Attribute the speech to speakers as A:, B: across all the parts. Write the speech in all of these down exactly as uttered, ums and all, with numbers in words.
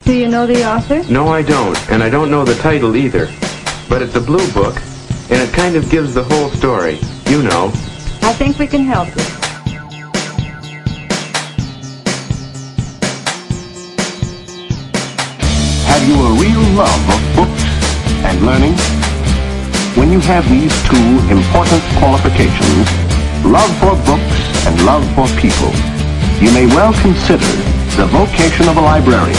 A: Do you know the author?
B: No, I don't, and I don't know the title either. But it's a blue book, and it kind of gives the whole story. You know.
A: I think we can help you.
C: Have you a real love of books and learning? When you have these two important qualifications, love for books and love for people, you may well consider the vocation of a librarian.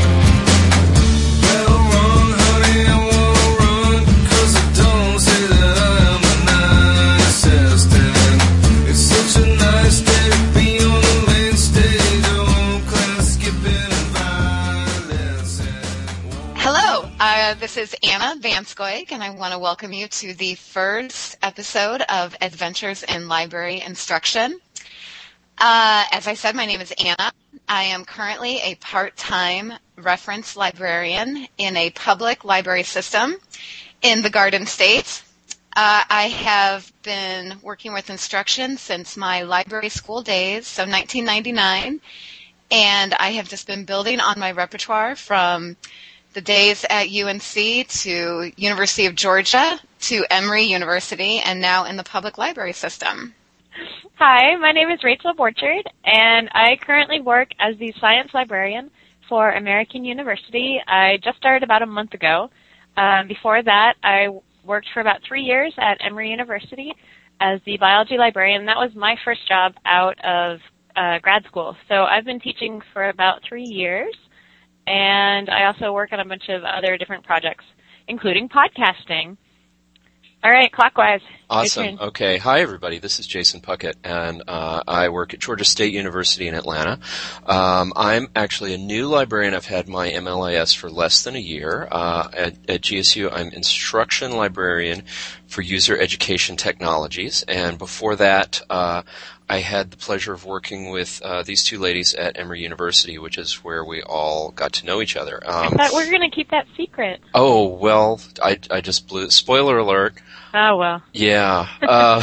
D: Uh, this is Anna Vanskoig, and I want to welcome you to the first episode of Adventures in Library Instruction. Uh, as I said, my name is Anna. I am currently a part-time reference librarian in a public library system in the Garden State. Uh, I have been working with instruction since my library school days, so nineteen ninety-nine, and I have just been building on my repertoire from the days at U N C to University of Georgia to Emory University, and now in the public library system.
E: Hi, my name is Rachel Borchard, and I currently work as the science librarian for American University. I just started about a month ago. Um, before that, I worked for about three years at Emory University as the biology librarian. That was my first job out of uh, grad school. So I've been teaching for about three years. And I also work on a bunch of other different projects, including podcasting. All right, clockwise.
F: Awesome. Okay. Hi, everybody. This is Jason Puckett, and uh, I work at Georgia State University in Atlanta. Um, I'm actually a new librarian. I've had my M L I S for less than a year. Uh, at, at G S U, I'm instruction librarian for user education technologies, and before that, uh, I had the pleasure of working with uh, these two ladies at Emory University, which is where we all got to know each other. Um,
E: I thought we were going to keep that secret.
F: Oh, well, I, I just blew, spoiler alert.
E: Oh, well.
F: Yeah. Uh,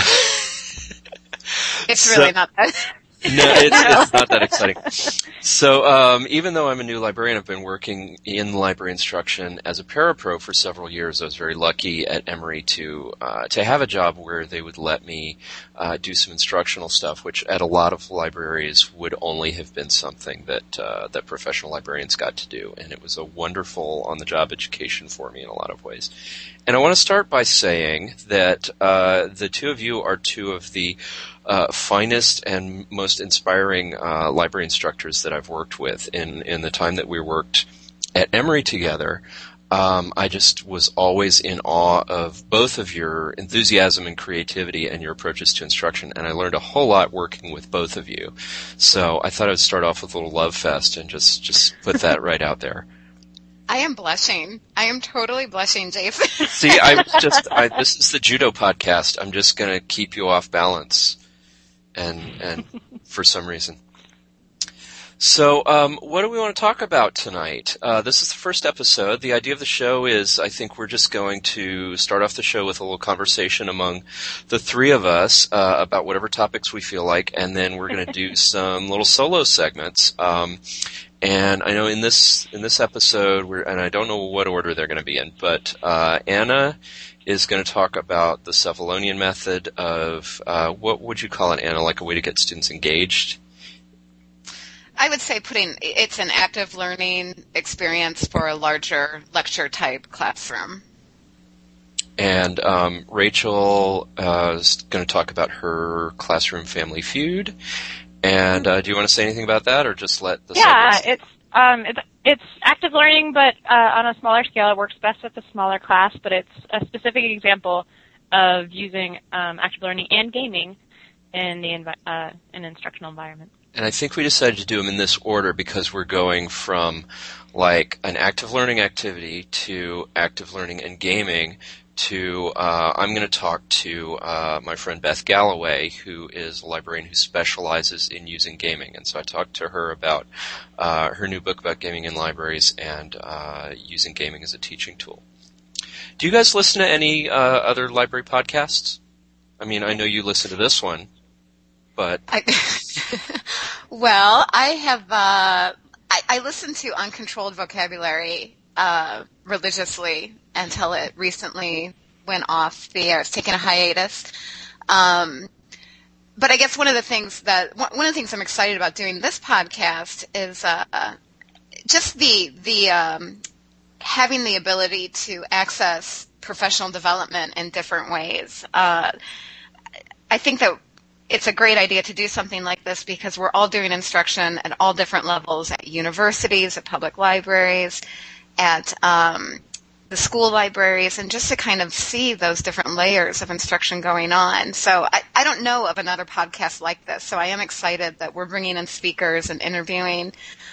D: it's really
F: so,
D: not that.
F: No, it's, it's not that exciting. So, um, even though I'm a new librarian, I've been working in library instruction as a parapro for several years. I was very lucky at Emory to uh, to have a job where they would let me uh, do some instructional stuff, which at a lot of libraries would only have been something that uh, that professional librarians got to do, and it was a wonderful on-the-job education for me in a lot of ways. And I want to start by saying that uh, the two of you are two of the Uh, finest and most inspiring uh, library instructors that I've worked with in, in the time that we worked at Emory together. Um, I just was always in awe of both of your enthusiasm and creativity and your approaches to instruction, and I learned a whole lot working with both of you. So I thought I would start off with a little love fest and just, just put that right out there.
D: I am blushing. I am totally blushing, Jason.
F: See, I just I, this is the judo podcast. I'm just going to keep you off balance. And, and for some reason. So, um, what do we want to talk about tonight? Uh, this is the first episode. The idea of the show is, I think we're just going to start off the show with a little conversation among the three of us uh, about whatever topics we feel like, and then we're going to do some little solo segments. Um, and I know in this in this episode, we're, and I don't know what order they're going to be in, but uh, Anna is going to talk about the Cephalonian method of, uh, what would you call it, Anna, like a way to get students engaged?
D: I would say putting it's an active learning experience for a larger lecture-type classroom.
F: And um, Rachel uh, is going to talk about her classroom Family Feud. And uh, do you want to say anything about that, or just let the
E: Yeah,
F: segments...
E: it's um, it's it's active learning, but uh, on a smaller scale. It works best with a smaller class, but it's a specific example of using um, active learning and gaming in the envi- uh, an instructional environment.
F: And I think we decided to do them in this order because we're going from like an active learning activity to active learning and gaming to, uh, I'm going to talk to uh, my friend Beth Galloway, who is a librarian who specializes in using gaming. And so I talked to her about uh, her new book about gaming in libraries and uh, using gaming as a teaching tool. Do you guys listen to any uh, other library podcasts? I mean, I know you listen to this one, but...
D: I, well, I have... Uh, I, I, I listened to Uncontrolled Vocabulary uh, religiously until it recently went off the air. It's taken a hiatus. Um, but I guess one of the things that one of the things I'm excited about doing this podcast is uh, just the the um, having the ability to access professional development in different ways. Uh, I think that it's a great idea to do something like this because we're all doing instruction at all different levels, at universities, at public libraries, at um, the school libraries, and just to kind of see those different layers of instruction going on. So I, I don't know of another podcast like this, so I am excited that we're bringing in speakers and interviewing.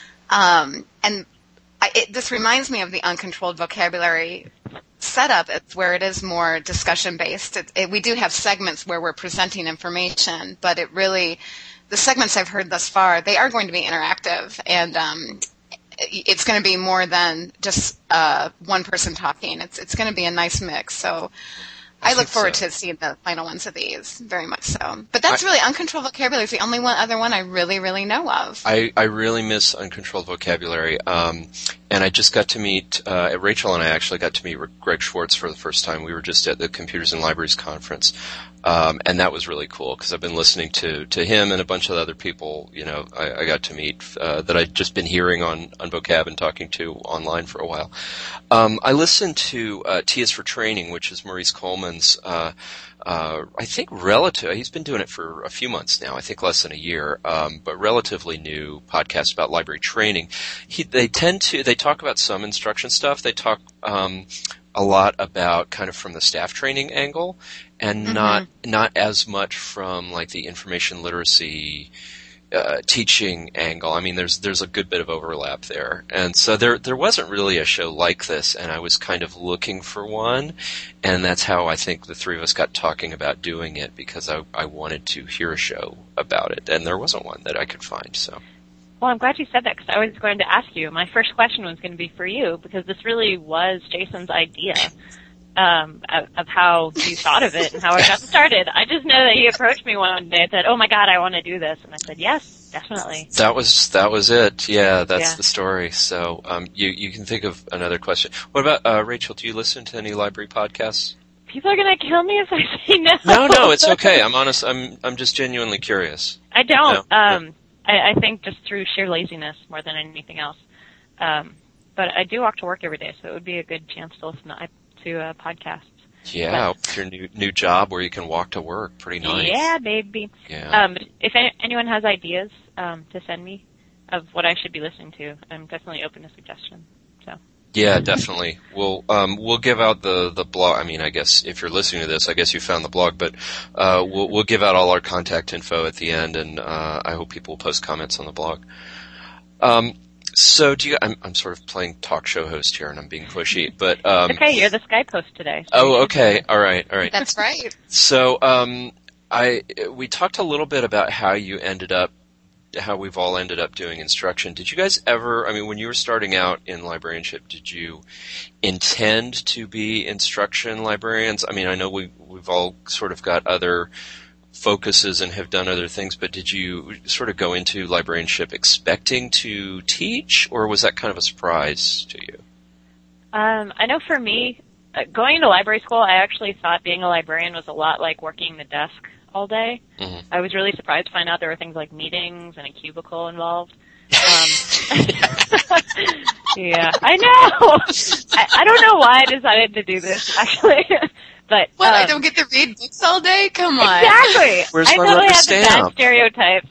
D: Um, and I, it, this reminds me of the Uncontrolled Vocabulary setup. It's where it is more discussion-based. It, it, we do have segments where we're presenting information, but it really, the segments I've heard thus far, they are going to be interactive, and um, it's going to be more than just uh, one person talking. It's it's going to be a nice mix. So I, I look forward so. to seeing the final ones of these, very much so. But that's I, really, Uncontrolled Vocabulary is the only one other one I really, really know of.
F: I, I really miss Uncontrolled Vocabulary. Um, and I just got to meet, uh, Rachel and I actually got to meet Greg Schwartz for the first time. We were just at the Computers and Libraries Conference. Um, and that was really cool because I've been listening to, to him and a bunch of other people, you know, I, I got to meet, uh, that I'd just been hearing on, on Vocab and talking to online for a while. Um, I listened to, uh, T is for Training, which is Maurice Coleman's, uh, uh, I think relative, he's been doing it for a few months now, I think less than a year, um, but relatively new podcast about library training. He, they tend to, they talk about some instruction stuff. They talk, um, a lot about kind of from the staff training angle and mm-hmm. not not as much from like the information literacy uh, teaching angle. I mean, there's there's a good bit of overlap there, and so there there wasn't really a show like this, and I was kind of looking for one, and that's how I think the three of us got talking about doing it because I I wanted to hear a show about it, and there wasn't one that I could find. So.
E: Well, I'm glad you said that because I was going to ask you. My first question was going to be for you because this really was Jason's idea um, of, of how you thought of it and how it got started. I just know that he approached me one day and said, "Oh my God, I want to do this," and I said, "Yes, definitely."
F: That was that was it. Yeah, that's
E: yeah.
F: the story. So um, you you can think of another question. What about uh, Rachel? Do you listen to any library podcasts?
E: People are going to kill me if I say no.
F: No, no, it's okay. I'm honest. I'm I'm just genuinely curious.
E: I don't.
F: No?
E: Um, I, I think just through sheer laziness more than anything else. Um, but I do walk to work every day, so it would be a good chance to listen to, to uh, podcasts.
F: Yeah, but, your new new job where you can walk to work, pretty nice.
E: Yeah, baby.
F: Yeah.
E: Um, if any, anyone has ideas um, to send me of what I should be listening to, I'm definitely open to suggestion. So.
F: Yeah, definitely. We'll um, we'll give out the, the blog. I mean, I guess if you're listening to this, I guess you found the blog. But uh, we'll we'll give out all our contact info at the end, and uh, I hope people will post comments on the blog. Um, so do you? I'm I'm sort of playing talk show host here, and I'm being pushy. But um,
E: okay, you're the Skype host today. So
F: oh, okay, all right, all right.
D: That's right.
F: So um, I we talked a little bit about how you ended up. How we've all ended up doing instruction. Did you guys ever, I mean, when you were starting out in librarianship, did you intend to be instruction librarians? I mean, I know we, we've all sort of got other focuses and have done other things, but did you sort of go into librarianship expecting to teach, or was that kind of a surprise to you?
E: Um, I know for me, uh, going into library school, I actually thought being a librarian was a lot like working the desk all day.
F: Mm-hmm.
E: I was really surprised to find out there were things like meetings and a cubicle involved. Um, yeah, I know. I, I don't know why I decided to do this, actually. But
D: what?
E: Um,
D: I don't get to read books all day? Come on.
E: Exactly.
F: Where's
E: I
F: my
E: totally
F: rubber
E: had
F: stamp?
E: the bad stereotypes.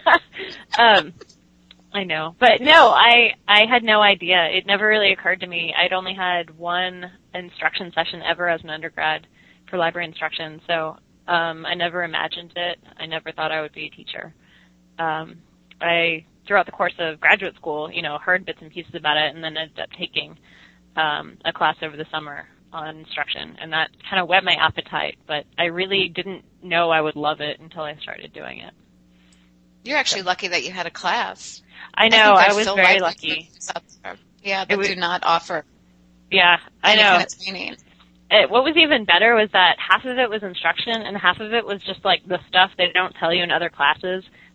E: um, I know, but no, I I had no idea. It never really occurred to me. I'd only had one instruction session ever as an undergrad for library instruction, so. Um, I never imagined it. I never thought I would be a teacher. Um, I, throughout the course of graduate school, you know, heard bits and pieces about it and then ended up taking um, a class over the summer on instruction, and that kind of whet my appetite, but I really didn't know I would love it until I started doing it.
D: You're actually lucky that you had a class.
E: I know, I,
D: I
E: was very lucky.
D: Yeah, that
E: was,
D: do not offer
E: Yeah, I
D: any
E: know.
D: kind of training.
E: It, what was even better was that half of it was instruction and half of it was just like the stuff they don't tell you in other classes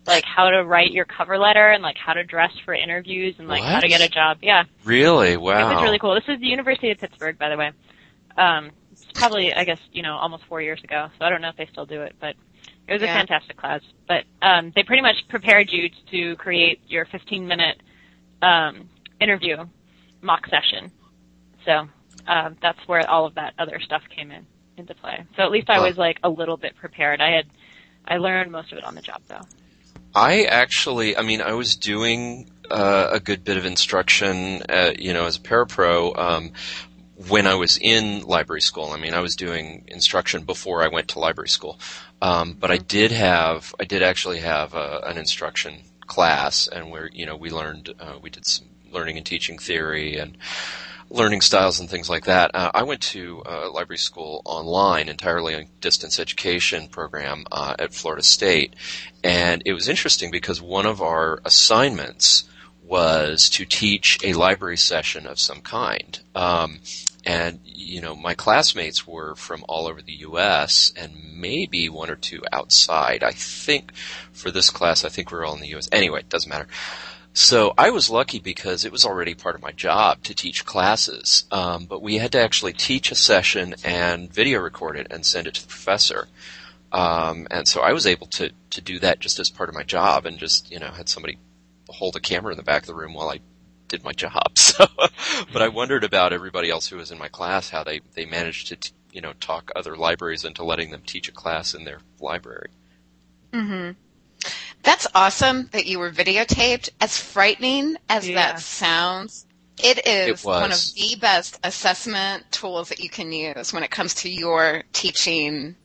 E: like how to write your cover letter and like how to dress for interviews and like
F: What?
E: how to get a job. Yeah.
F: Really? Wow.
E: It was really cool. This is the University of Pittsburgh, by the way. Um, it's probably, I guess, you know, almost four years ago, so I don't know if they still do it, but it was a
D: Yeah.
E: fantastic class. But um, they pretty much prepared you to create your fifteen-minute um, interview mock session. So um, that's where all of that other stuff came in into play. So at least I was like a little bit prepared. I had I learned most of it on the job, though.
F: I actually, I mean, I was doing uh, a good bit of instruction, uh, you know, as a parapro um, when I was in library school. I mean, I was doing instruction before I went to library school. Um, but I did have, I did actually have a, an instruction class, and where, you know, we learned, uh, we did some learning and teaching theory and learning styles and things like that. Uh, I went to uh, library school online, entirely a distance education program uh, at Florida State. And it was interesting because one of our assignments was to teach a library session of some kind. Um, and, you know, my classmates were from all over the U S and maybe one or two outside. I think for this class, I think we were all in the U S. Anyway, it doesn't matter. So I was lucky because it was already part of my job to teach classes, um, but we had to actually teach a session and video record it and send it to the professor. Um, and so I was able to, to do that just as part of my job, and just, you know, had somebody hold a camera in the back of the room while I did my job. So, but I wondered about everybody else who was in my class, how they, they managed to, you know, talk other libraries into letting them teach a class in their library.
D: Mm-hmm. That's awesome that you were videotaped. As frightening as
E: Yeah.
D: that sounds, it is
F: It was.
D: one of the best assessment tools that you can use when it comes to your teaching.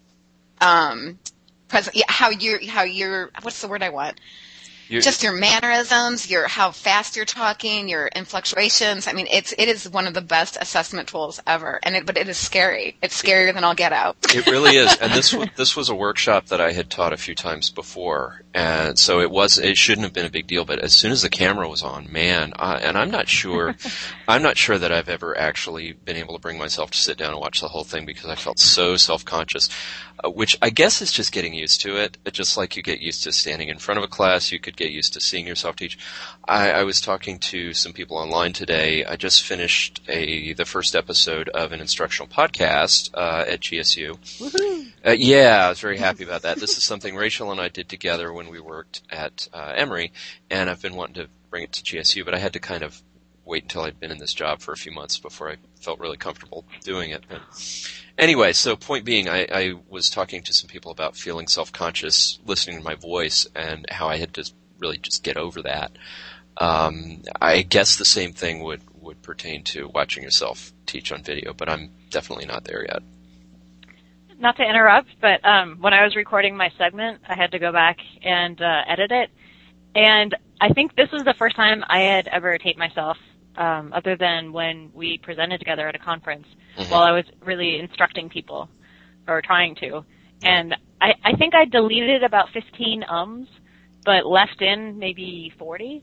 D: Um, present, yeah, how you're, how you're, what's the word I want?
F: You're,
D: Just your mannerisms, your how fast you're talking, your inflectuations. I mean, it's it is one of the best assessment tools ever, and it, but it is scary. It's scarier than all get out.
F: It really is, and this was, this was a workshop that I had taught a few times before, and so it was it shouldn't have been a big deal. But as soon as the camera was on, man, I, and I'm not sure, I'm not sure that I've ever actually been able to bring myself to sit down and watch the whole thing because I felt so self-conscious, uh, which I guess is just getting used to it. Just like you get used to standing in front of a class, you could get used to seeing yourself teach. I, I was talking to some people online today. I just finished a the first episode of an instructional podcast uh, at G S U. Uh, yeah, I was very happy about that. This is something Rachel and I did together when we worked at uh, Emory, and I've been wanting to bring it to G S U, but I had to kind of wait until I'd been in this job for a few months before I felt really comfortable doing it. But anyway, so point being, I, I was talking to some people about feeling self-conscious listening to my voice and how I had to really just get over that. Um, I guess the same thing would, would pertain to watching yourself teach on video, but I'm definitely not there yet.
E: Not to interrupt, but um, when I was recording my segment, I had to go back and uh, edit it. And I think this was the first time I had ever taped myself, um, other than when we presented together at a conference mm-hmm. while I was really instructing people, or trying to. And I, I think I deleted about fifteen ums, but left in maybe forty.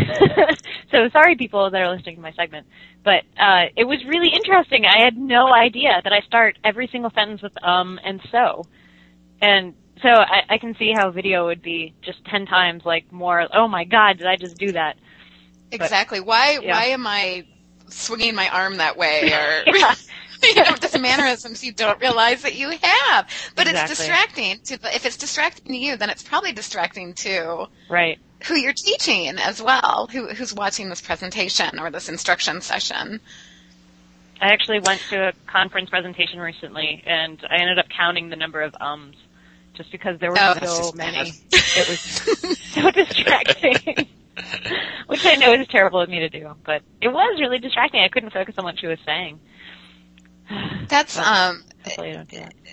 E: So sorry, people that are listening to my segment. But uh, it was really interesting. I had no idea that I start every single sentence with um and so. And so I, I can see how video would be just ten times like more, oh my God, did I just do that?
D: Exactly. But, why yeah. why am I swinging my arm that way? Or yeah. you know, just mannerisms you don't realize that you have. But exactly. It's distracting. To, if it's distracting to you, then it's probably distracting to
E: right.
D: who you're teaching as well, who, who's watching this presentation or this instruction session.
E: I actually went to a conference presentation recently, and I ended up counting the number of ums, just because there were
D: oh,
E: so many. It was so distracting, which I know is terrible of me to do, but it was really distracting. I couldn't focus on what she was saying.
D: That's,
E: but
D: um...
E: hopefully I don't do that.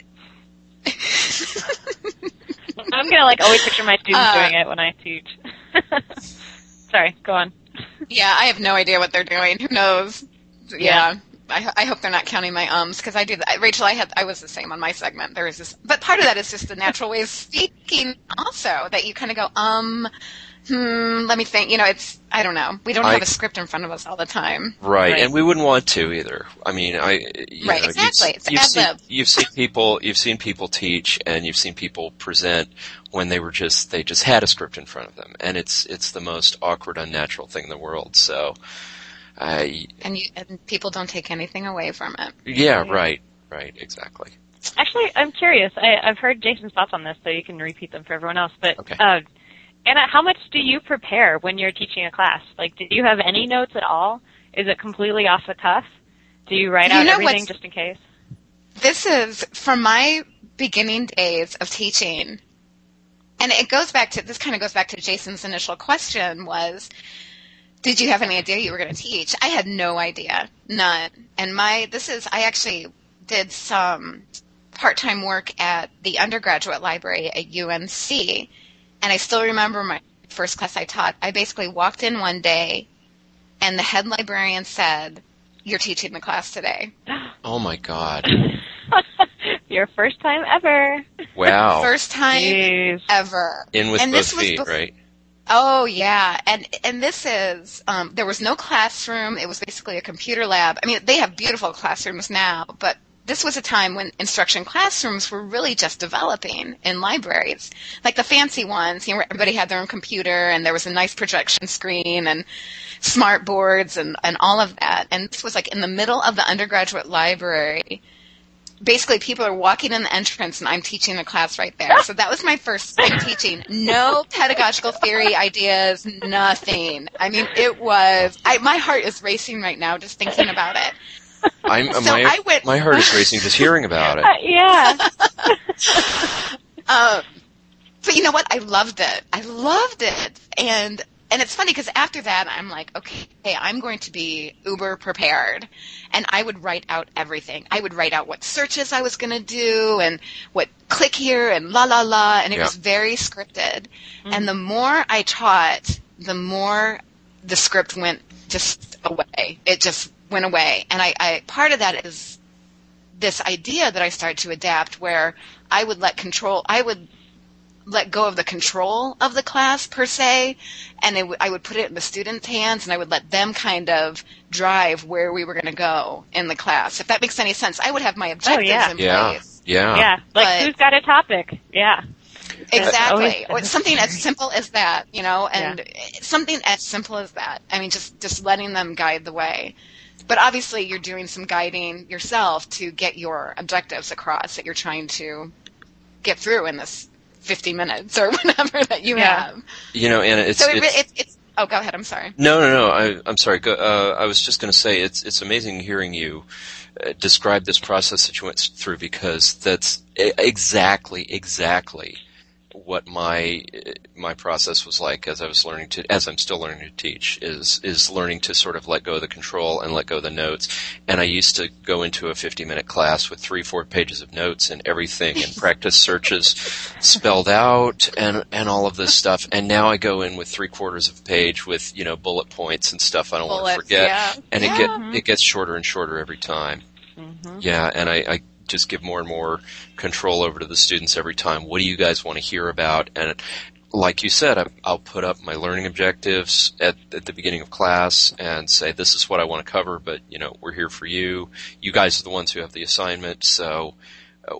E: I'm going to, like, always picture my students uh, doing it when I teach. Sorry, go on.
D: Yeah, I have no idea what they're doing. Who knows? Yeah. yeah. I, I hope they're not counting my ums, because I do that. Rachel, I had I was the same on my segment. There was this, but part of that is just the natural way of speaking also, that you kind of go, um, hmm, let me think. You know, it's, I don't know. We don't
F: I,
D: have a script in front of us all the time.
F: Right,
E: Right.
F: and we wouldn't want to either. I mean, I you
D: Right,
F: know,
D: exactly.
F: You've,
D: It's
F: you've, seen,
D: ad lib.
F: you've seen people, you've seen people teach, and you've seen people present when they were just they just had a script in front of them, and it's it's the most awkward, unnatural thing in the world. So, I
D: And you, and people don't take anything away from it.
F: yeah, right, right, exactly.
E: Actually, I'm curious. I, I've heard Jason's thoughts on this, so you can repeat them for everyone else. But
F: Okay.
E: uh, Anna, how much do you prepare when you're teaching a class? Like, do you have any notes at all? Is it completely off the cuff? Do you write
D: You
E: out
D: know
E: everything
D: what's-
E: just in case?
D: This is from my beginning days of teaching. And it goes back to, this kind of goes back to Jason's initial question was, did you have any idea you were going to teach? I had no idea. None. And my, this is, I actually did some part-time work at the undergraduate library at U N C. And I still remember my first class I taught. I basically walked in one day and the head librarian said, "You're teaching the class today."
F: Oh my God!
E: Your first time ever.
F: Wow!
D: First time
E: Jeez.
D: ever.
F: In with
D: and
F: both
D: this was
F: feet,
D: bef-
F: right?
D: Oh yeah, and and this is um, there was no classroom. It was basically a computer lab. I mean, they have beautiful classrooms now, but this was a time when instruction classrooms were really just developing in libraries, like the fancy ones. You know, where everybody had their own computer, and there was a nice projection screen and smart boards and and all of that. And this was like in the middle of the undergraduate library. Basically, people are walking in the entrance, and I'm teaching a class right there. So that was my first time teaching. No pedagogical theory ideas, nothing. I mean, it was. I, my heart is racing right now just thinking about it.
F: I'm
D: So
F: my
D: I went-
F: my heart is racing just hearing about it.
E: Uh, yeah.
D: Um, but you know what? I loved it. I loved it, and and it's funny because after that, I'm like, okay, I'm going to be uber prepared, and I would write out everything. I would write out what searches I was going to do, and what click here, and la la la, and it
F: Yeah.
D: was very scripted. And the more I taught, the more the script went just away. It just went away, and I, I part of that is this idea that I started to adapt, where I would let control. I would. let go of the control of the class per se, and it w- I would put it in the students' hands, and I would let them kind of drive where we were going to go in the class. If that makes any sense, I would have my objectives
E: yeah.
D: in
F: Yeah,
D: place.
F: yeah.
E: Yeah. Like,
D: But-
E: who's got a topic? Yeah.
D: Exactly.
E: always-
D: Or something as simple as that, you know, and something as simple as that. I mean, just, just letting them guide the way. But obviously you're doing some guiding yourself to get your objectives across that you're trying to get through in this fifty minutes or whatever that you
E: Yeah.
D: have.
F: You know, Anna, it's
D: So it,
F: it's,
D: re- it's, it's, oh, go ahead. I'm sorry.
F: no, no, no. I, I'm sorry. Go, uh, I was just going to say it's it's amazing hearing you uh, describe this process that you went through, because that's e- exactly exactly what my my process was like as I was learning to, as I'm still learning to teach, is is learning to sort of let go of the control and let go of the notes. And I used to go into a fifty minute class with three, four pages of notes and everything, and practice searches spelled out and and all of this stuff. And now I go in with three quarters of a page with, you know, bullet points and stuff I don't want to
D: Bullets,
F: forget.
D: yeah.
F: And
D: Yeah.
F: it get it gets shorter and shorter every time.
E: Mm-hmm.
F: Yeah, and I, I just give more and more control over to the students every time. What do you guys want to hear about? And like you said, I, I'll put up my learning objectives at, at the beginning of class and say, this is what I want to cover, but, you know, we're here for you. You guys are the ones who have the assignment, so uh,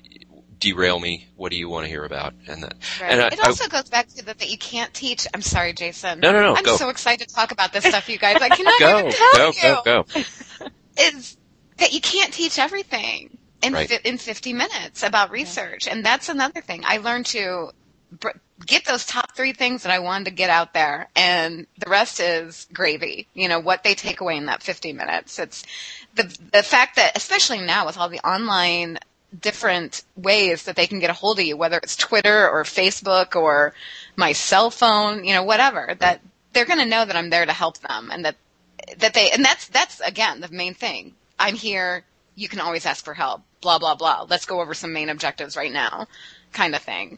F: derail me. What do you want to hear about? And that,
D: Right.
F: and I,
D: it also goes back to the, that you can't teach. I'm sorry, Jason.
F: No, no, no,
D: I'm
F: go.
D: so excited to talk about this stuff, you guys. I cannot
F: I,
D: even
F: go,
D: tell
F: go,
D: you.
F: go, go.
D: Is that you can't teach everything in
F: Right.
D: fi- in fifty minutes about research, and that's another thing. I learned to br- get those top three things that I wanted to get out there, and the rest is gravy. You know what they take away in that fifty minutes. It's the the fact that, especially now with all the online different ways that they can get a hold of you, whether it's Twitter or Facebook or my cell phone, you know, whatever, that they're going to know that I'm there to help them, and that that they, and that's that's again the main thing. I'm here. You can always ask for help. Blah blah blah. Let's go over some main objectives right now, kind of thing.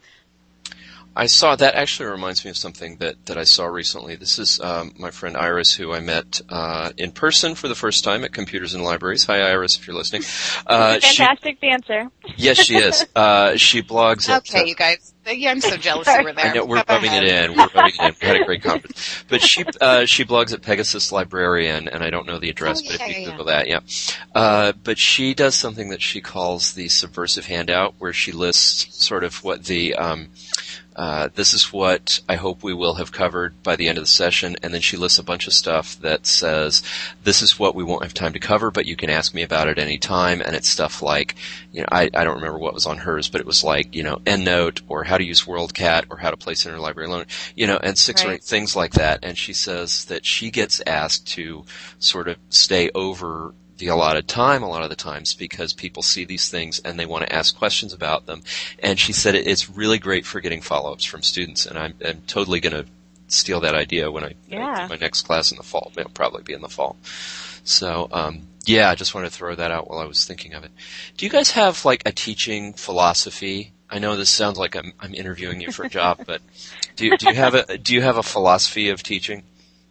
F: I saw, that actually reminds me of something that, that I saw recently. This is um, my friend Iris, who I met uh, in person for the first time at Computers and Libraries. Hi, Iris, if you're listening. Uh, she,
E: Fantastic dancer.
F: yes, she is. Uh, she blogs at
D: Okay, you guys. Yeah, I'm so jealous you were there.
F: I know, we're rubbing it in. We're rubbing it in. We had a great conference. But she uh, she blogs at Pegasus Librarian, and I don't know the address,
D: oh,
F: but
D: yeah,
F: if you
D: yeah,
F: Google that, yeah. Uh, but she does something that she calls the Subversive Handout, where she lists sort of what the um, uh, this is what I hope we will have covered by the end of the session, and then she lists a bunch of stuff that says, this is what we won't have time to cover, but you can ask me about it any time, and it's stuff like, you know, I, I don't remember what was on hers, but it was like, you know, EndNote, or how to use WorldCat, or how to place interlibrary loan, you know, and six
D: right.
F: or eight things like that, and she says that she gets asked to sort of stay over the allotted time a lot of the times because people see these things and they want to ask questions about them. And she said it, it's really great for getting follow-ups from students, and I'm, I'm totally going to steal that idea when I
E: Yeah.
F: uh, my next class in the fall. It'll probably be in the fall. So, um, yeah, I just wanted to throw that out while I was thinking of it. Do you guys have like a teaching philosophy? I know this sounds like I'm, I'm interviewing you for a job, but do you, do you have a do you have a philosophy of teaching?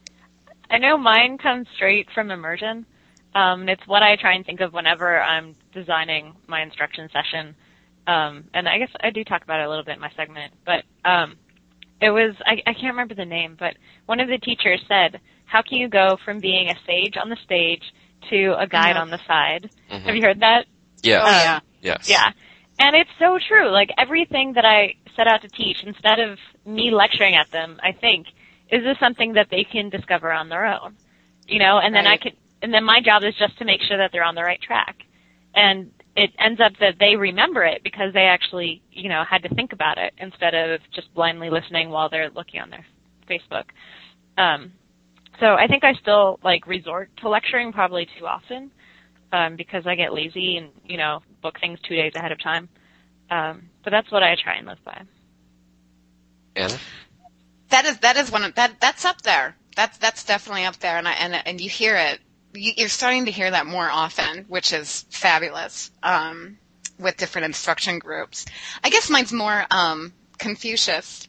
E: I know mine comes straight from immersion. Um, it's what I try and think of whenever I'm designing my instruction session. Um, and I guess I do talk about it a little bit in my segment, but um, it was, I, I can't remember the name, but one of the teachers said, how can you go from being a sage on the stage to a guide
D: Mhm.
E: on the side?
F: Mm-hmm.
E: Have you heard that?
F: Yeah.
D: Oh, yeah.
F: Yes.
E: Yeah. And it's so true. Like, everything that I set out to teach, instead of me lecturing at them, I think, is this something that they can discover on their own? You know, and then
D: Right.
E: I can, and then my job is just to make sure that they're on the right track. And it ends up that they remember it because they actually, you know, had to think about it instead of just blindly listening while they're looking on their Facebook. Um, so I think I still, like, resort to lecturing probably too often, um, because I get lazy and, you know, book things two days ahead of time. Um, but that's what I try and live by.
F: Anna?
D: That is that is one of that that's up there. That's that's definitely up there, and I, and and you hear it. You, you're starting to hear that more often, which is fabulous. Um, with different instruction groups, I guess mine's more um, Confucius.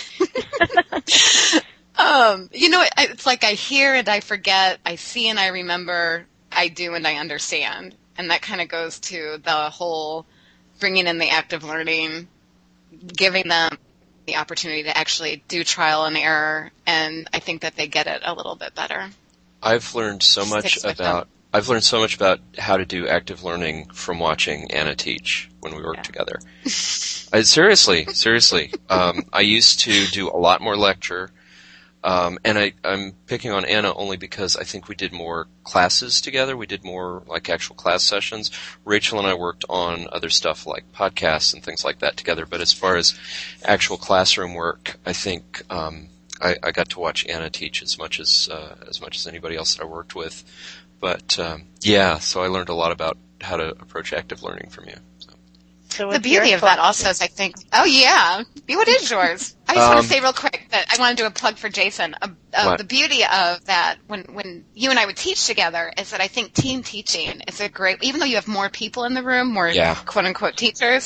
D: um, you know, it, it's like I hear and I forget, I see and I remember, I do and I understand, and that kind of goes to the whole bringing in the active learning, giving them the opportunity to actually do trial and error, and I think that they get it a little bit better.
F: I've learned so much
D: Sticks with
F: about I've learned so much about how to do active learning from watching Anna teach when we worked
E: Yeah.
F: together. I, seriously, seriously. Um, I used to do a lot more lecture, um, and I, I'm picking on Anna only because I think we did more classes together. We did more like actual class sessions. Rachel and I worked on other stuff like podcasts and things like that together. But as far as actual classroom work, I think um, I, I got to watch Anna teach as much as uh, as much as anybody else that I worked with. But um, yeah, so I learned a lot about how to approach active learning from you. So.
E: So
D: The
E: what's
D: beauty
E: your
D: of that
E: philosophy?
D: also is I think, oh yeah, what is yours? I just
F: Um,
D: want to say real quick that I want to do a plug for Jason. Uh, uh,
F: What?
D: the beauty of that when, when you and I would teach together is that I think team teaching is a great, even though you have more people in the room, more
F: Yeah.
D: quote unquote teachers,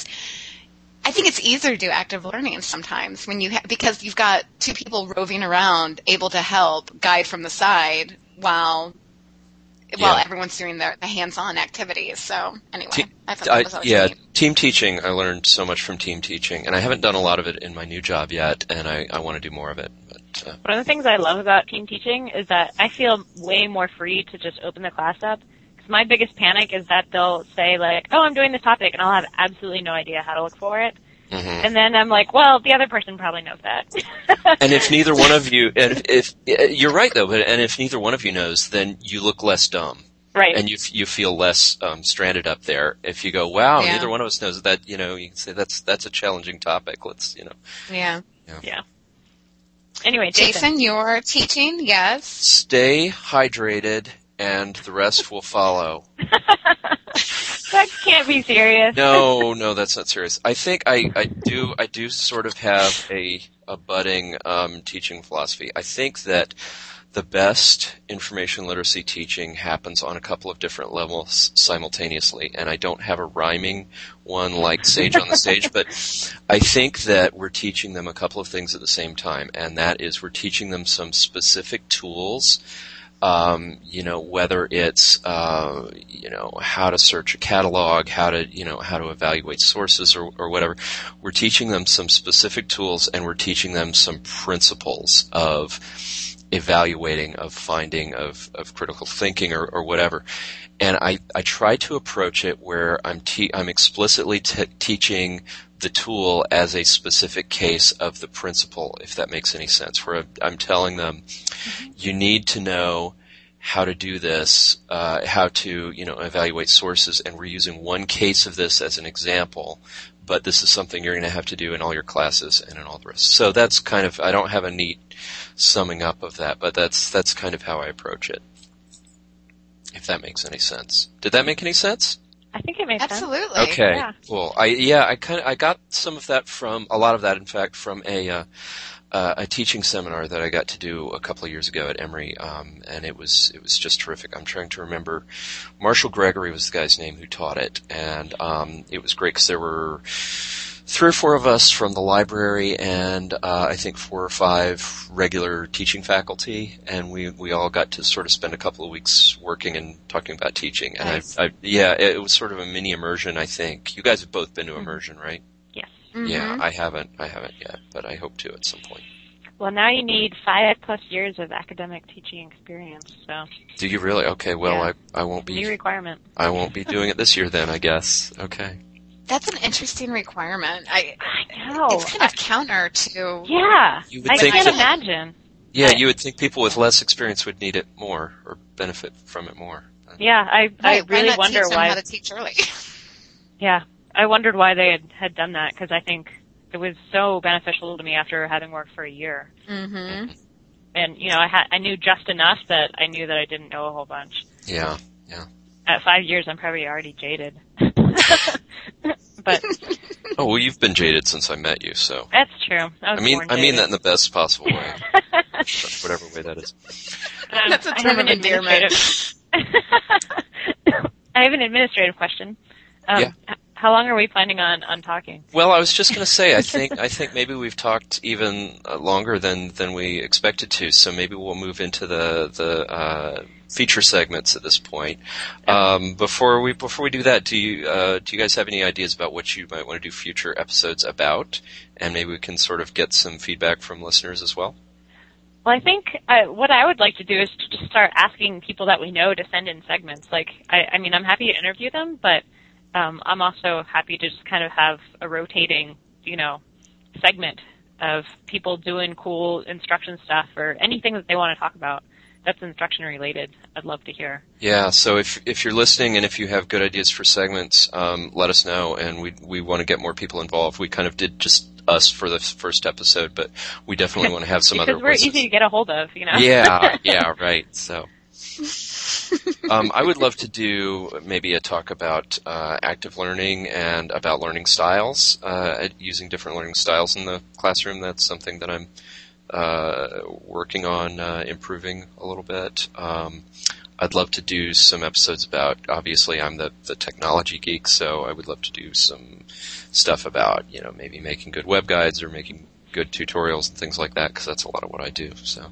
D: I think it's easier to do active learning sometimes when you ha- because you've got two people roving around able to help guide from the side while while
F: Yeah.
D: everyone's doing their the hands-on activities. So anyway,
F: Te-
D: I thought
F: I-
D: that was always
F: yeah,
D: neat.
F: team teaching, I learned so much from team teaching, and I haven't done a lot of it in my new job yet, and I, I want to do more of it. But, uh,
E: One of the things I love about team teaching is that I feel way more free to just open the class up. Because my biggest panic is that they'll say, like, oh, I'm doing this topic, and I'll have absolutely no idea how to look for it.
F: mhm.
E: And then I'm like, well, the other person probably knows that.
F: And if neither one of you, and if, if you're right though, but and if neither one of you knows, then you look less dumb,
E: Right.
F: and you you feel less um, stranded up there. If you go, wow,
D: Yeah.
F: neither one of us knows that, you know, you can say that's that's a challenging topic. Let's, you know,
D: Yeah.
E: Yeah. Anyway, Jason.
D: Jason, you're teaching, yes.
F: stay hydrated, and the rest will follow.
E: That can't be serious.
F: No, no, that's not serious. I think I, I do I do sort of have a a budding um, teaching philosophy. I think that the best information literacy teaching happens on a couple of different levels simultaneously, and I don't have a rhyming one like Sage on the Stage, but I think that we're teaching them a couple of things at the same time, and that is we're teaching them some specific tools Um, you know, whether it's, uh, you know, how to search a catalog, how to, you know, how to evaluate sources or, or whatever. We're teaching them some specific tools, and we're teaching them some principles of evaluating, of finding, of, of critical thinking or, or whatever. And I, I try to approach it where I'm te- I'm explicitly t- teaching the tool as a specific case of the principle, if that makes any sense, where I'm telling them, mm-hmm. you need to know how to do this, uh, how to, you know, evaluate sources, and we're using one case of this as an example, but this is something you're going to have to do in all your classes and in all the rest. So that's kind of, I don't have a neat summing up of that, but that's that's kind of how I approach it, if that makes any sense. Did that make any sense?
E: I think it makes
D: Absolutely.
E: sense.
F: Absolutely. Okay.
E: Yeah.
F: Cool. I yeah, I kind of I got some of that from a lot of that, in fact, from a uh, uh, a teaching seminar that I got to do a couple of years ago at Emory, um, and it was it was just terrific. I'm trying to remember. Marshall Gregory was the guy's name who taught it, and um, it was great because there were three or four of us from the library, and uh, I think four or five regular teaching faculty, and we we all got to sort of spend a couple of weeks working and talking about teaching. And
D: nice.
F: I, I yeah, it was sort of a mini immersion. I think you guys have both been to immersion, right?
E: Yes.
D: Mm-hmm.
F: Yeah, I haven't. I haven't yet, but I hope to at some point.
E: Well, now you need five plus years of academic teaching experience. So.
F: Do you really? Okay. Well,
E: Yeah.
F: I I won't be.
E: New requirement.
F: I won't be doing it this year then, I guess. Okay.
D: That's an interesting requirement. I,
E: I know.
D: It's kind of counter to.
E: Yeah.
F: You would
E: I
F: think
E: can't
F: that-
E: imagine.
F: Yeah, you would think people with less experience would need it more or benefit from it more.
E: Yeah, I I
D: Right, why
E: really
D: not
E: wonder
D: teach them
E: why.
D: how to teach early?
E: Yeah, I wondered why they had, had done that, because I think it was so beneficial to me after having worked for a year.
D: Mm-hmm.
E: And, you know, I had I knew just enough that I knew that I didn't know a whole bunch.
F: Yeah, yeah.
E: At five years, I'm probably already jaded. But
F: Oh, well, you've been jaded since I met you, so.
E: that's true. I, was
F: I mean,
E: born
F: I mean
E: jaded.
F: that in the best possible way. Whatever way that is.
E: Um,
D: That's a
E: I
D: term
E: have
D: of
E: an
D: endearment.
E: administrative- I have an administrative question. Um,
F: Yeah.
E: h- How long are we planning on, on talking?
F: Well, I was just going to say, I think I think maybe we've talked even uh, longer than, than we expected to, so maybe we'll move into the the uh, feature segments at this point. Um, before we before we do that, do you uh, do you guys have any ideas about what you might want to do future episodes about? And maybe we can sort of get some feedback from listeners as well.
E: Well, I think uh, what I would like to do is to just start asking people that we know to send in segments. Like, I, I mean, I'm happy to interview them, but um, I'm also happy to just kind of have a rotating, you know, segment of people doing cool instruction stuff or anything that they want to talk about that's instruction related. I'd love to hear.
F: Yeah, so if if you're listening and if you have good ideas for segments, um, let us know, and we we want to get more people involved. We kind of did just us for the first episode, but we definitely want to have some
E: because
F: other
E: we're
F: voices.
E: easy to get a hold of, you know.
F: Yeah, yeah, right. So, um, I would love to do maybe a talk about uh, active learning and about learning styles, uh, using different learning styles in the classroom. That's something that I'm uh, working on uh, improving a little bit. Um, I'd love to do some episodes about, obviously I'm the, the technology geek, so I would love to do some stuff about, you know, maybe making good web guides or making good tutorials and things like that, because that's a lot of what I do, so.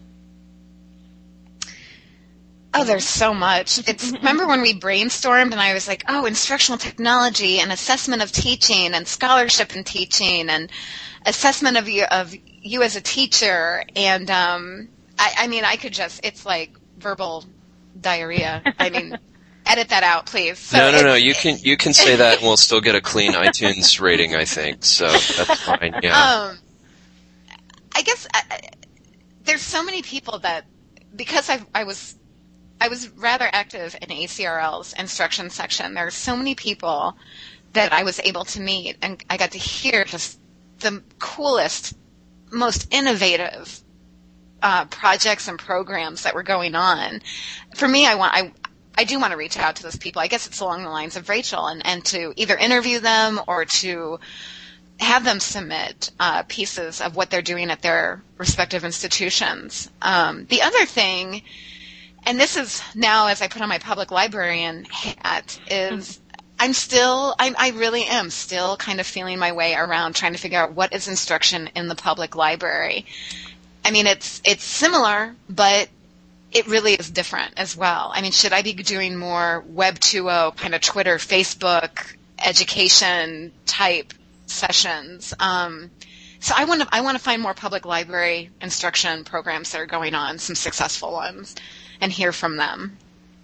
D: Oh, there's so much. It's remember when we brainstormed and I was like, oh, instructional technology and assessment of teaching and scholarship in teaching and assessment of you of you as a teacher. And um, I, I mean, I could just, it's like verbal diarrhea. I mean, edit that out, please. So
F: no, no, no.
D: it's-
F: You can you can say that, and we'll still get a clean iTunes rating, I think. So that's fine. Yeah.
D: Um, I guess I, I- there's so many people that because I I was I was rather active in A C R L's instruction section. There are so many people that I was able to meet, and I got to hear just the coolest, most innovative uh, projects and programs that were going on. For me, I want I. I do want to reach out to those people. I guess it's along the lines of Rachel, and, and to either interview them or to have them submit uh, pieces of what they're doing at their respective institutions. Um, the other thing, and this is now as I put on my public librarian hat, is I'm still, I, I really am still kind of feeling my way around trying to figure out what is instruction in the public library. I mean, it's it's similar, but it really is different as well. I mean, should I be doing more Web two point oh, kind of Twitter, Facebook, education type sessions? Um, so I want to I want to find more public library instruction programs that are going on, some successful ones, and hear from them.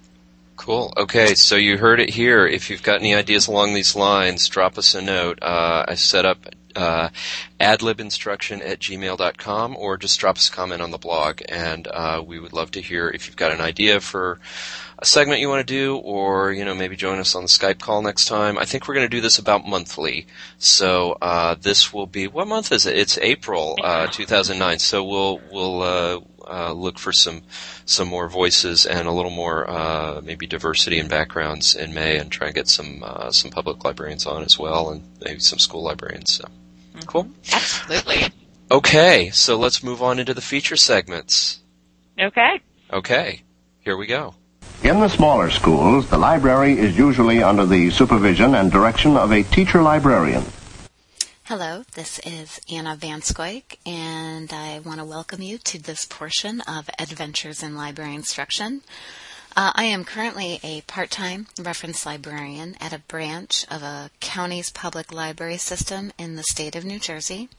F: Cool. Okay, so you heard it here. If you've got any ideas along these lines, drop us a note. Uh, I set up uh, adlibinstruction at gmail dot com, or just drop us a comment on the blog, and uh, we would love to hear if you've got an idea for a segment you want to do, or you know maybe join us on the Skype call next time. I think we're going to do this about monthly. So uh, this will be, what month is it? It's April uh, two thousand nine. So we'll we'll uh, uh, look for some some more voices and a little more uh, maybe diversity in backgrounds in May, and try and get some uh, some public librarians on as well, and maybe some school librarians. So mm-hmm. Cool.
D: Absolutely.
F: Okay, so let's move on into the feature segments.
E: Okay.
F: Okay, here we go.
C: In the smaller schools, the library is usually under the supervision and direction of a teacher librarian.
D: Hello, this is Anna Vanscoik, and I want to welcome you to this portion of Adventures in Library Instruction. Uh, I am currently a part-time reference librarian at a branch of a county's public library system in the state of New Jersey.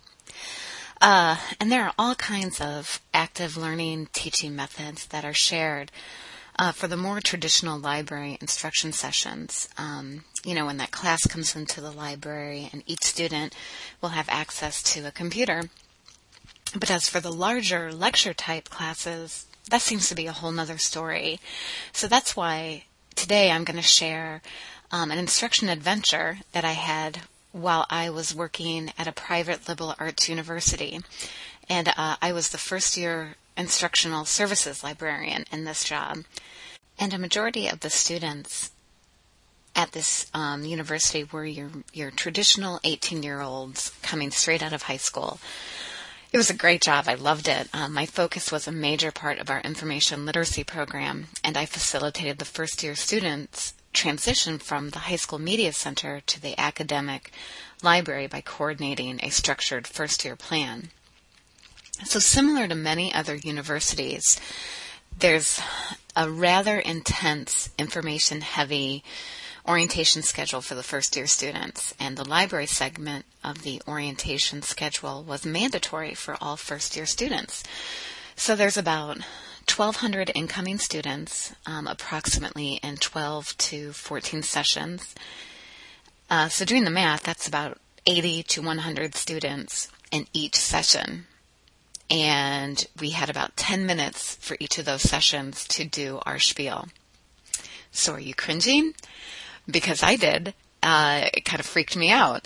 D: Uh, and there are all kinds of active learning teaching methods that are shared uh, for the more traditional library instruction sessions. Um, you know, when that class comes into the library and each student will have access to a computer. But as for the larger lecture type classes, that seems to be a whole nother story. So that's why today I'm going to share um, an instruction adventure that I had while I was working at a private liberal arts university. And uh, I was the first year instructional services librarian in this job. And a majority of the students at this um, university were your, your traditional eighteen-year-olds coming straight out of high school. It was a great job. I loved it. Um, my focus was a major part of our information literacy program, and I facilitated the first-year students' transition from the high school media center to the academic library by coordinating a structured first-year plan. So similar to many other universities, there's a rather intense, information-heavy orientation schedule for the first-year students, and the library segment of the orientation schedule was mandatory for all first-year students. So there's about twelve hundred incoming students, um, approximately in twelve to fourteen sessions. Uh, so doing the math, that's about eighty to one hundred students in each session. And we had about ten minutes for each of those sessions to do our spiel. So are you cringing? Because I did. Uh, it kind of freaked me out.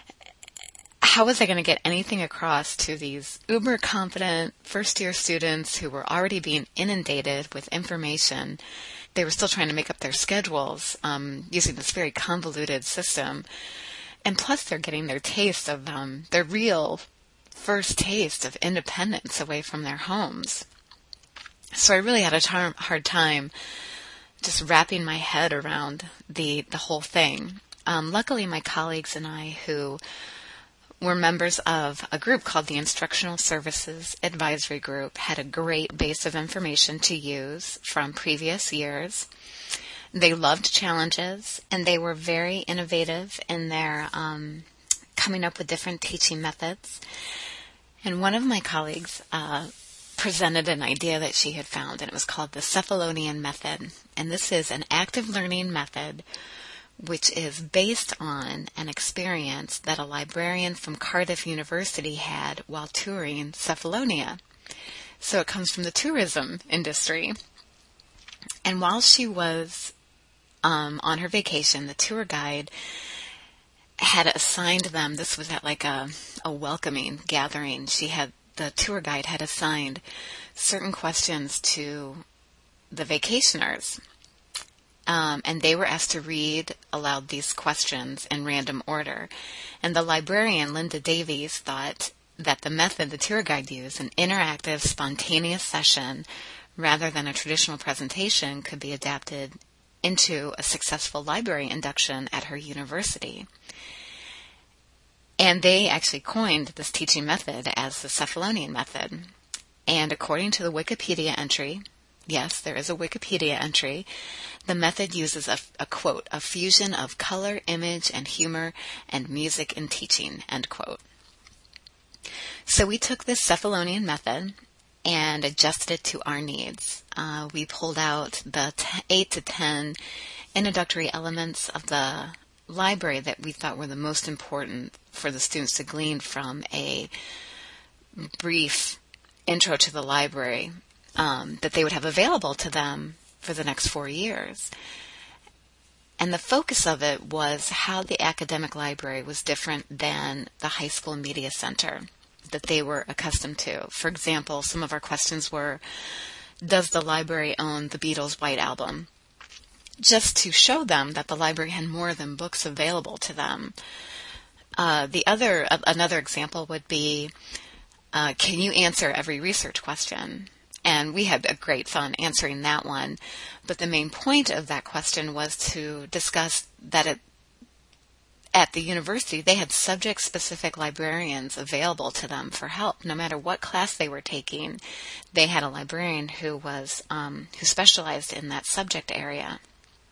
D: How was I going to get anything across to these uber confident first year students who were already being inundated with information? They were still trying to make up their schedules um, using this very convoluted system. And plus they're getting their taste of um, their real first taste of independence away from their homes. So I really had a tar- hard time just wrapping my head around the, the whole thing. Um, luckily, my colleagues and I, who were members of a group called the Instructional Services Advisory Group, had a great base of information to use from previous years. They loved challenges, and they were very innovative in their um, coming up with different teaching methods. And one of my colleagues uh, presented an idea that she had found, and it was called the Cephalonian method. And this is an active learning method which is based on an experience that a librarian from Cardiff University had while touring Cephalonia. So it comes from the tourism industry. And while she was um, on her vacation, the tour guide had assigned them, this was at like a, a welcoming gathering, she had the tour guide had assigned certain questions to the vacationers. Um, and they were asked to read aloud these questions in random order. And the librarian, Linda Davies, thought that the method the tour guide used, an interactive, spontaneous session, rather than a traditional presentation, could be adapted into a successful library induction at her university. And they actually coined this teaching method as the Cephalonian method. And according to the Wikipedia entry, yes, there is a Wikipedia entry. The method uses a, a quote, a fusion of color, image, and humor, and music in teaching, end quote. So we took this Cephalonian method and adjusted it to our needs. Uh, we pulled out the t- eight to ten introductory elements of the library that we thought were the most important for the students to glean from a brief intro to the library um, that they would have available to them for the next four years. And the focus of it was how the academic library was different than the high school media center that they were accustomed to. For example, some of our questions were, does the library own the Beatles' White Album? Just to show them that the library had more than books available to them. Uh, the other, uh, another example would be, uh, can you answer every research question? And we had a great fun answering that one. But the main point of that question was to discuss that it, at the university, they had subject-specific librarians available to them for help. No matter what class they were taking, they had a librarian who was um, who specialized in that subject area.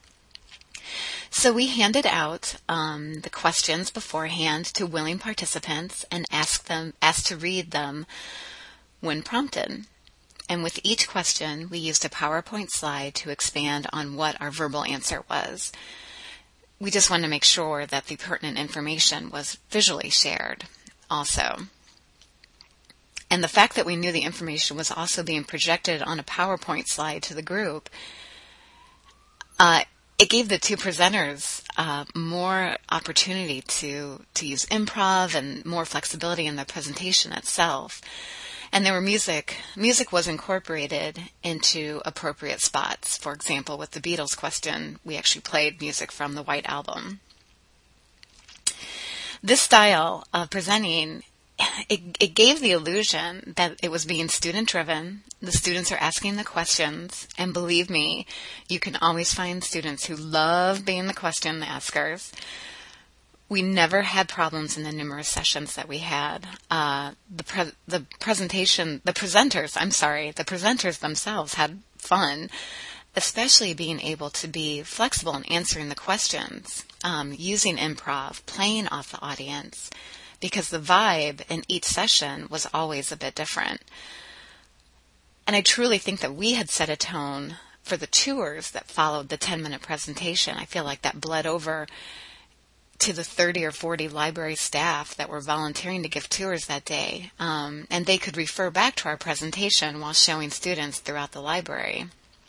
D: So we handed out um, the questions beforehand to willing participants and asked them asked to read them when prompted. And with each question, we used a PowerPoint slide to expand on what our verbal answer was. We just wanted to make sure that the pertinent information was visually shared also. And the fact that we knew the information was also being projected on a PowerPoint slide to the group, uh, it gave the two presenters uh, more opportunity to, to use improv and more flexibility in the presentation itself. And there were music. Music was incorporated into appropriate spots. For example, with the Beatles question, we actually played music from the White Album. This style of presenting, it, it gave the illusion that it was being student-driven. The students are asking the questions, and believe me, you can always find students who love being the question askers. We never had problems in the numerous sessions that we had. Uh, the pre- the presentation, the presenters, I'm sorry, the presenters themselves had fun, especially being able to be flexible in answering the questions, um, using improv, playing off the audience, because the vibe in each session was always a bit different. And I truly think that we had set a tone for the tours that followed the ten-minute presentation. I feel like that bled over to the thirty or forty library staff that were volunteering to give tours that day. Um, and they could refer back to our presentation while showing students throughout the library.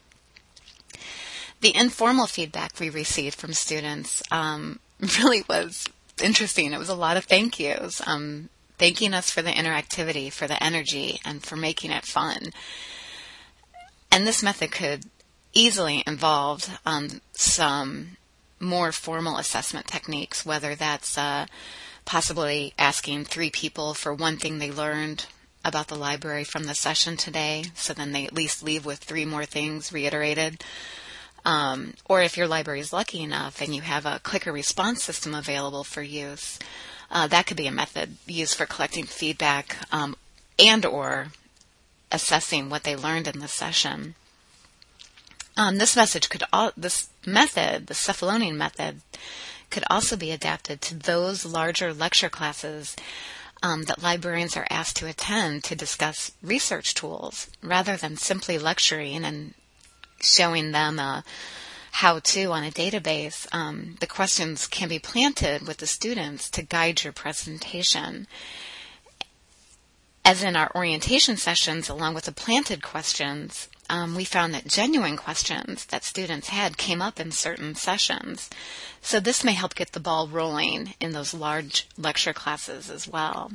D: The informal feedback we received from students um, really was interesting. It was a lot of thank yous, um, thanking us for the interactivity, for the energy, and for making it fun. And this method could easily involve um, some more formal assessment techniques, whether that's uh, possibly asking three people for one thing they learned about the library from the session today, so then they at least leave with three more things reiterated. Um, or if your library is lucky enough and you have a clicker response system available for use, uh, that could be a method used for collecting feedback um, and or assessing what they learned in the session. Um, this message could all, this method, the Cephalonian method, could also be adapted to those larger lecture classes um, that librarians are asked to attend to discuss research tools, rather than simply lecturing and showing them a how-to on a database. Um, the questions can be planted with the students to guide your presentation. As in our orientation sessions, along with the planted questions, Um, we found that genuine questions that students had came up in certain sessions. So this may help get the ball rolling in those large lecture classes as well.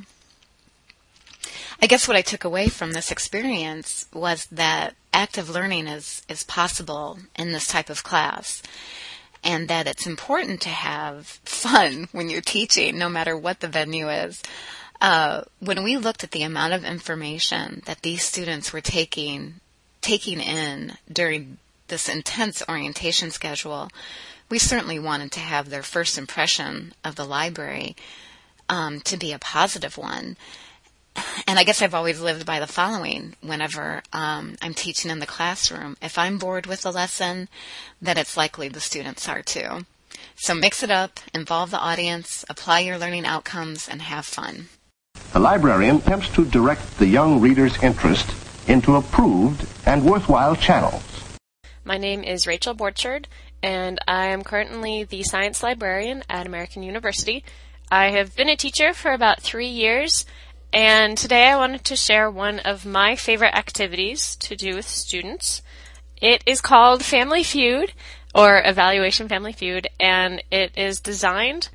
D: I guess what I took away from this experience was that active learning is, is possible in this type of class, and that it's important to have fun when you're teaching, no matter what the venue is. Uh, when we looked at the amount of information that these students were taking taking in during this intense orientation schedule, we certainly wanted to have their first impression of the library um, to be a positive one. And I guess I've always lived by the following whenever um, I'm teaching in the classroom. If I'm bored with the lesson, then it's likely the students are too. So mix it up, involve the audience, apply your learning outcomes, and have fun.
C: The librarian attempts to direct the young reader's interest into approved and worthwhile channels.
G: My name is Rachel Borchard, and I am currently the science librarian at American University. I have been a teacher for about three years, and today I wanted to share one of my favorite activities to do with students. It is called Family Feud, or Evaluation Family Feud, and it is designed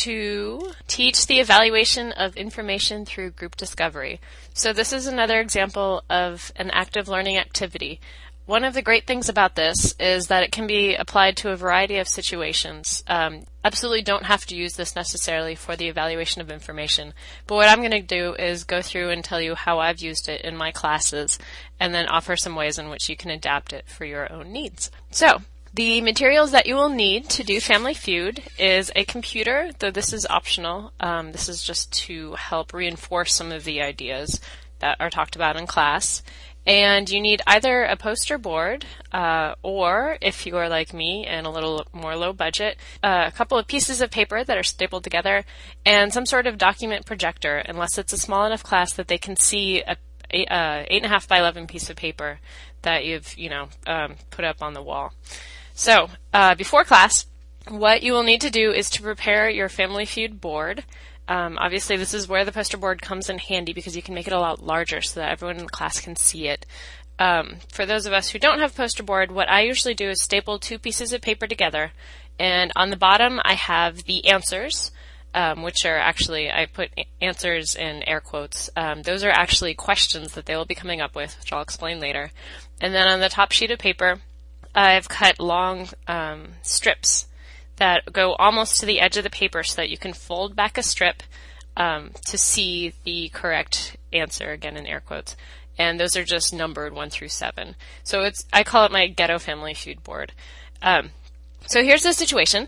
G: to teach the evaluation of information through group discovery. So this is another example of an active learning activity. One of the great things about this is that it can be applied to a variety of situations. Um, absolutely don't have to use this necessarily for the evaluation of information, but what I'm going to do is go through and tell you how I've used it in my classes and then offer some ways in which you can adapt it for your own needs. So, the materials that you will need to do Family Feud is a computer, though this is optional. Um, this is just to help reinforce some of the ideas that are talked about in class. And you need either a poster board, uh, or, if you are like me and a little more low budget, uh, a couple of pieces of paper that are stapled together, and some sort of document projector, unless it's a small enough class that they can see a, a, a eight and a half by eleven piece of paper that you've, you know, um, put up on the wall. So, uh, before class, what you will need to do is to prepare your Family Feud board. Um, obviously, this is where the poster board comes in handy because you can make it a lot larger so that everyone in the class can see it. Um, for those of us who don't have a poster board, what I usually do is staple two pieces of paper together, and on the bottom I have the answers, um, which are actually, I put answers in air quotes. Um, those are actually questions that they will be coming up with, which I'll explain later. And then on the top sheet of paper, I've cut long um, strips that go almost to the edge of the paper so that you can fold back a strip um, to see the correct answer, again in air quotes. And those are just numbered one through seven. So it's I call it my ghetto Family Feud board. Um, so here's the situation.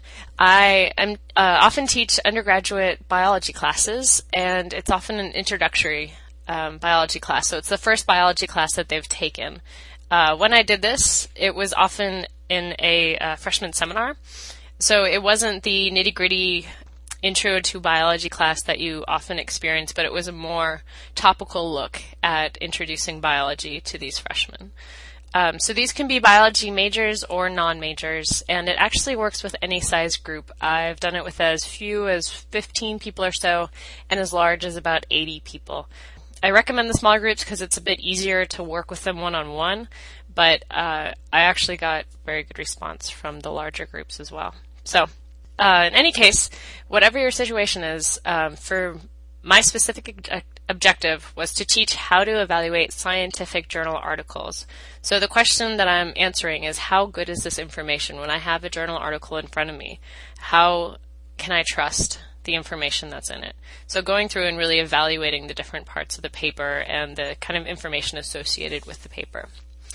G: I am, uh, often teach undergraduate biology classes, and it's often an introductory um, biology class. So it's the first biology class that they've taken. Uh, when I did this, it was often in a uh, freshman seminar. So it wasn't the nitty-gritty intro to biology class that you often experience, but it was a more topical look at introducing biology to these freshmen. Um, so these can be biology majors or non-majors, and it actually works with any size group. I've done it with as few as fifteen people or so, and as large as about eighty people. I recommend the smaller groups because it's a bit easier to work with them one-on-one, but uh, I actually got very good response from the larger groups as well. So, uh, in any case, whatever your situation is, um, for my specific ob- objective was to teach how to evaluate scientific journal articles. So the question that I'm answering is, how good is this information? When I have a journal article in front of me, how can I trust the information that's in it? So going through and really evaluating the different parts of the paper and the kind of information associated with the paper.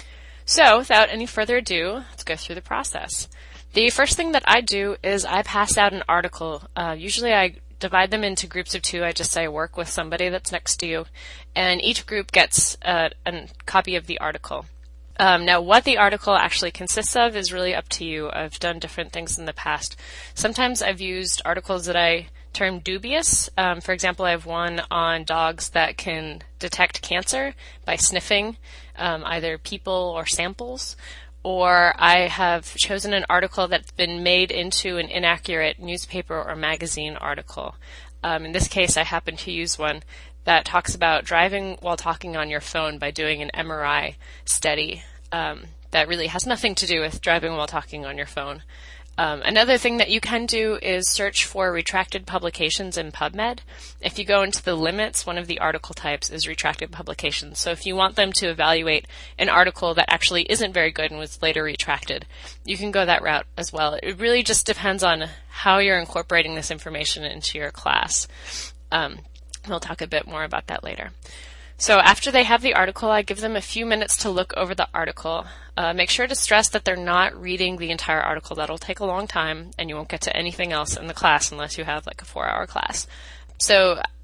G: So without any further ado, let's go through the process. The first thing that I do is I pass out an article. Uh, usually I divide them into groups of two. I just say work with somebody that's next to you, and each group gets uh, a copy of the article. Um, now, what the article actually consists of is really up to you. I've done different things in the past. Sometimes I've used articles that I term dubious. Um, for example, I have one on dogs that can detect cancer by sniffing um, either people or samples. Or I have chosen an article that's been made into an inaccurate newspaper or magazine article. Um, in this case, I happen to use one that talks about driving while talking on your phone by doing an M R I study um, that really has nothing to do with driving while talking on your phone. Um, another thing that you can do is search for retracted publications in PubMed. If you go into the limits, one of the article types is retracted publications. So if you want them to evaluate an article that actually isn't very good and was later retracted, you can go that route as well. It really just depends on how you're incorporating this information into your class. Um, we'll talk a bit more about that later. So after they have the article, I give them a few minutes to look over the article. Uh, make sure to stress that they're not reading the entire article. That'll take a long time, and you won't get to anything else in the class unless you have like a four-hour class. So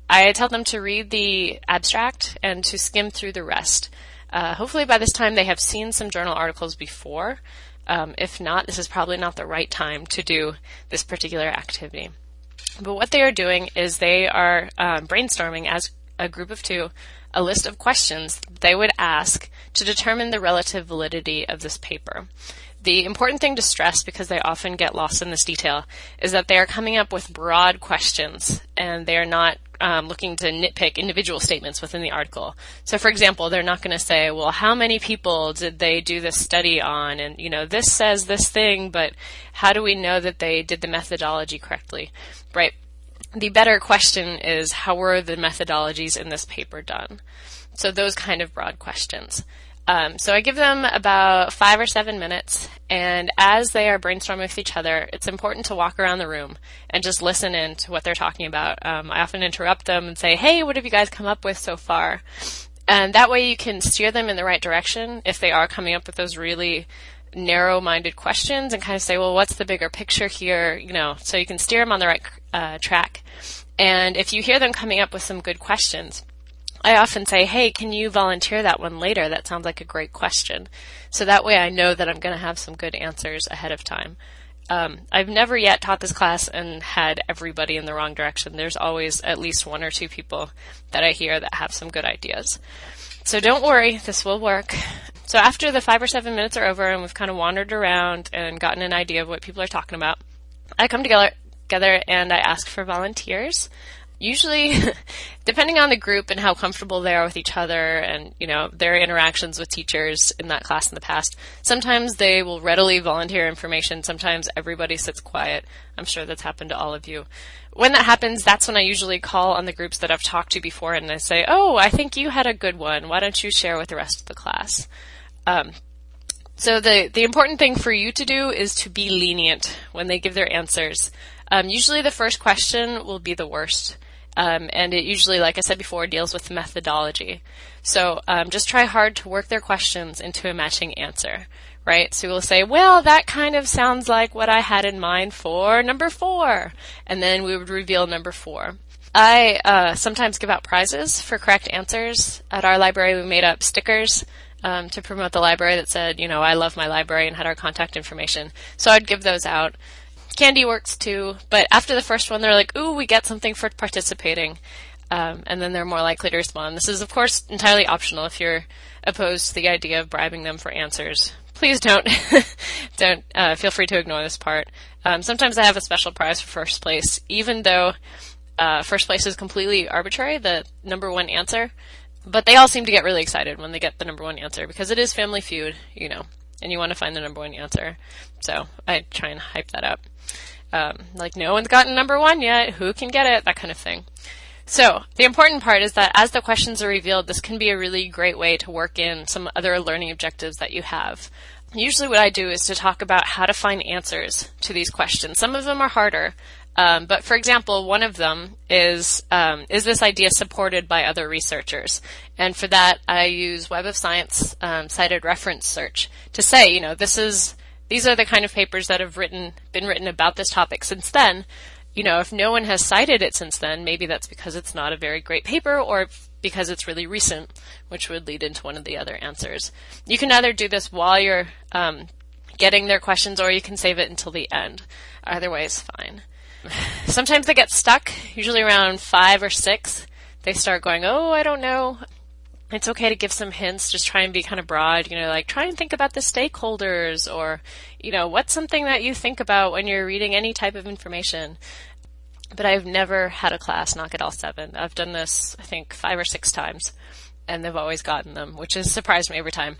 G: I tell them to read the abstract and to skim through the rest. Uh, hopefully by this time they have seen some journal articles before. Um, if not, this is probably not the right time to do this particular activity. But what they are doing is they are um, brainstorming as a group of two a list of questions they would ask to determine the relative validity of this paper. The important thing to stress, because they often get lost in this detail, is that they are coming up with broad questions and they are not um, looking to nitpick individual statements within the article. So, for example, they're not going to say, well, how many people did they do this study on? And, you know, this says this thing, but how do we know that they did the methodology correctly, right? The better question is, how were the methodologies in this paper done? So those kind of broad questions. Um, so I give them about five or seven minutes, and as they are brainstorming with each other, it's important to walk around the room and just listen in to what they're talking about. Um, I often interrupt them and say, hey, what have you guys come up with so far? And that way you can steer them in the right direction if they are coming up with those really narrow-minded questions, and kind of say, well, what's the bigger picture here? You know, so you can steer them on the right uh, track. And if you hear them coming up with some good questions, I often say, hey, can you volunteer that one later? That sounds like a great question. So that way I know that I'm going to have some good answers ahead of time. Um, I've never yet taught this class and had everybody in the wrong direction. There's always at least one or two people that I hear that have some good ideas. So don't worry, this will work. So after the five or seven minutes are over and we've kind of wandered around and gotten an idea of what people are talking about, I come together, together and I ask for volunteers. Usually, depending on the group and how comfortable they are with each other and, you know, their interactions with teachers in that class in the past, sometimes they will readily volunteer information. Sometimes everybody sits quiet. I'm sure that's happened to all of you. When that happens, that's when I usually call on the groups that I've talked to before and I say, oh, I think you had a good one. Why don't you share with the rest of the class? Um, so the, the important thing for you to do is to be lenient when they give their answers. Um, usually the first question will be the worst. Um, and it usually, like I said before, deals with methodology. So um, just try hard to work their questions into a matching answer, right? So we'll say, well, that kind of sounds like what I had in mind for number four. And then we would reveal number four. I uh, sometimes give out prizes for correct answers. At our library, we made up stickers um, to promote the library that said, you know, I love my library, and had our contact information. So I'd give those out. Candy works too, but after the first one, they're like, ooh, we get something for participating. Um, and then they're more likely to respond. This is, of course, entirely optional if you're opposed to the idea of bribing them for answers. Please don't, don't, uh, feel free to ignore this part. Um, sometimes I have a special prize for first place, even though, uh, first place is completely arbitrary, the number one answer. But they all seem to get really excited when they get the number one answer, because it is Family Feud, you know, and you want to find the number one answer. So I try and hype that up. Um, like, no one's gotten number one yet. Who can get it? That kind of thing. So the important part is that as the questions are revealed, this can be a really great way to work in some other learning objectives that you have. Usually what I do is to talk about how to find answers to these questions. Some of them are harder. Um, but for example, one of them is, um, is this idea supported by other researchers? And for that, I use Web of Science, um, cited reference search to say, you know, this is, these are the kind of papers that have written, been written about this topic since then. You know, if no one has cited it since then, maybe that's because it's not a very great paper or because it's really recent, which would lead into one of the other answers. You can either do this while you're, um, getting their questions, or you can save it until the end. Either way is fine. Sometimes they get stuck, usually around five or six. They start going, oh, I don't know. It's okay to give some hints, just try and be kind of broad, you know, like try and think about the stakeholders, or, you know, what's something that you think about when you're reading any type of information. But I've never had a class not get all seven. I've done this, I think, five or six times, and they've always gotten them, which has surprised me every time.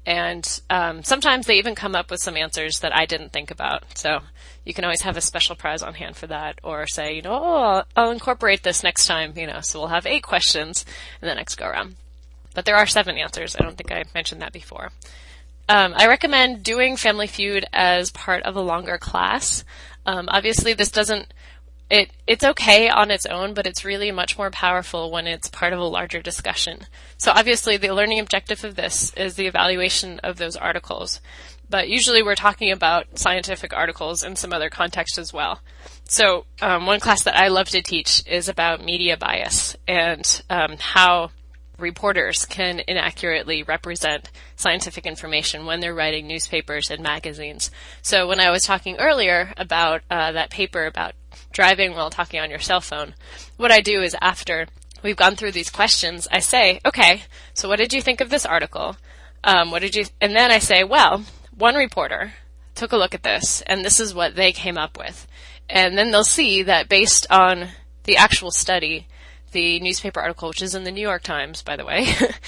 G: And um, sometimes they even come up with some answers that I didn't think about. So you can always have a special prize on hand for that, or say, you know, oh, I'll, I'll incorporate this next time, you know, so we'll have eight questions in the next go around. But there are seven answers. I don't think I mentioned that before. Um, I recommend doing Family Feud as part of a longer class. Um, obviously, this doesn't, it, it's okay on its own, but it's really much more powerful when it's part of a larger discussion. So obviously, the learning objective of this is the evaluation of those articles. but usually we're talking about scientific articles in some other context as well. So um, one class that I love to teach is about media bias and um, how reporters can inaccurately represent scientific information when they're writing newspapers and magazines. So when I was talking earlier about uh, that paper about driving while talking on your cell phone, what I do is after we've gone through these questions, I say, okay, so what did you think of this article? Um, what did you, and then I say, well, one reporter took a look at this, and this is what they came up with. And then they'll see that based on the actual study, the newspaper article, which is in the New York Times, by the way,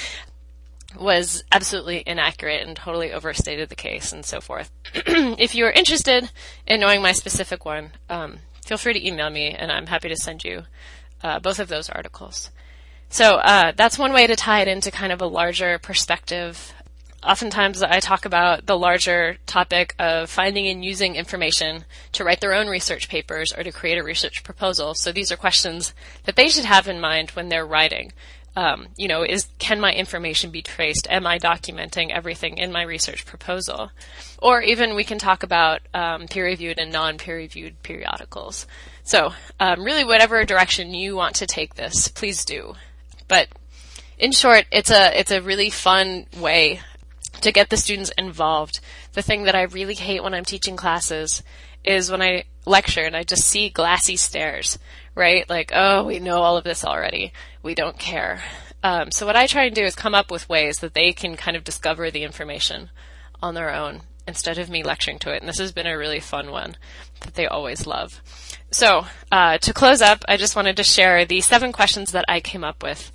G: was absolutely inaccurate and totally overstated the case and so forth. If you're interested in knowing my specific one, um, feel free to email me, and I'm happy to send you uh, both of those articles. So uh, that's one way to tie it into kind of a larger perspective. Oftentimes I talk about the larger topic of finding and using information to write their own research papers or to create a research proposal. So these are questions that they should have in mind when they're writing. Um, you know, is can my information be traced? Am I documenting everything in my research proposal? Or even we can talk about um, peer-reviewed and non-peer-reviewed periodicals. So um, really whatever direction you want to take this, please do. But in short, it's a it's a really fun way to get the students involved. The thing that I really hate when I'm teaching classes is when I lecture and I just see glassy stares, right? Like, oh, we know all of this already. We don't care. Um, so what I try and do is come up with ways that they can kind of discover the information on their own instead of me lecturing to it. And this has been a really fun one that they always love. So uh, to close up, I just wanted to share the seven questions that I came up with.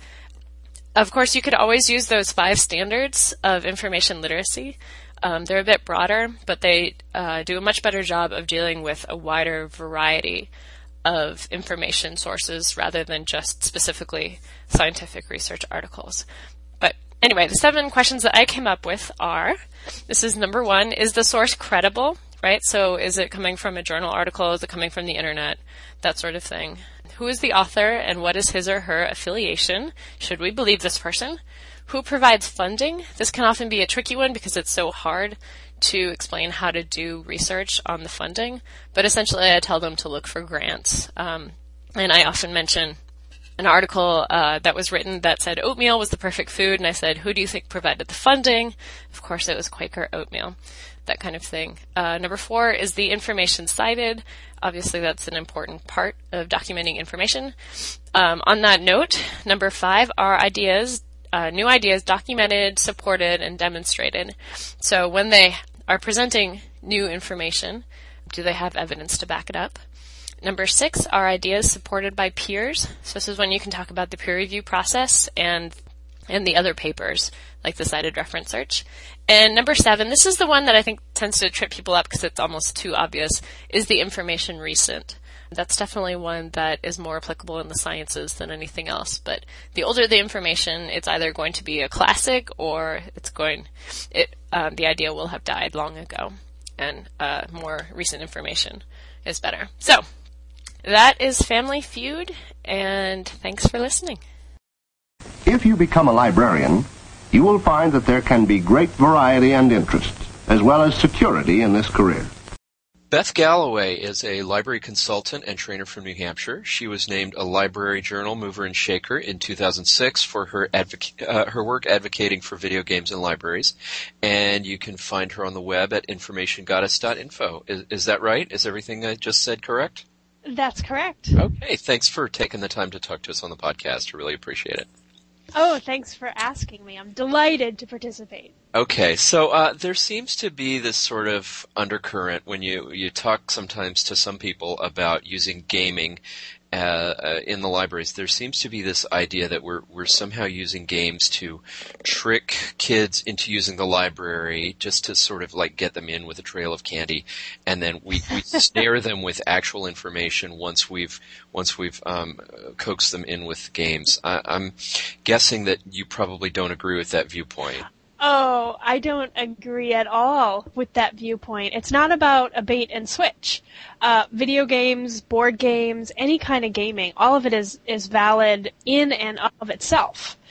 G: Of course, you could always use those five standards of information literacy. Um, they're a bit broader, but they uh, do a much better job of dealing with a wider variety of information sources rather than just specifically scientific research articles. But anyway, the seven questions that I came up with are, this is number one, is the source credible, right? So is it coming from a journal article? Is it coming from the internet? That sort of thing. Who is the author and what is his or her affiliation? Should we believe this person? Who provides funding? This can often be a tricky one because it's so hard to explain how to do research on the funding. But essentially, I tell them to look for grants. Um, and I often mention an article uh, that was written that said oatmeal was the perfect food. And I said, who do you think provided the funding? Of course, it was Quaker Oatmeal. That kind of thing. Uh, number four is the information cited. Obviously, that's an important part of documenting information. Um, on that note, number five are ideas, uh, new ideas documented, supported, and demonstrated. So when they are presenting new information, do they have evidence to back it up? Number six are ideas supported by peers. So this is when you can talk about the peer review process and and the other papers, like the cited reference search. And number seven, this is the one that I think tends to trip people up because it's almost too obvious, is the information recent. That's definitely one that is more applicable in the sciences than anything else. But the older the information, it's either going to be a classic or it's going, it, um, the idea will have died long ago. And uh, more recent information is better. So that is Family Feud, and thanks for listening.
C: If you become a librarian, you will find that there can be great variety and interest, as well as security in this career.
F: Beth Galloway is a library consultant and trainer from New Hampshire. She was named a Library Journal Mover and Shaker in two thousand six for her advoc- uh, her work advocating for video games in libraries. And you can find her on the web at information goddess dot info. Is, is that right? Is everything I just said correct?
H: That's correct.
F: Okay, thanks for taking the time to talk to us on the podcast. I really appreciate it.
H: Oh, thanks for asking me. I'm delighted to participate.
F: Okay, so uh, there seems to be this sort of undercurrent when you, you talk sometimes to some people about using gaming uh, uh, in the libraries. There seems to be this idea that we're we're somehow using games to trick kids into using the library just to sort of like get them in with a trail of candy, and then we, we snare them with actual information once we've once we've um, coaxed them in with games. I, I'm guessing that you probably don't agree with that viewpoint.
H: Oh, I don't agree at all with that viewpoint. It's not about a bait and switch. Uh, video games, board games, any kind of gaming, all of it is, is valid in and of itself.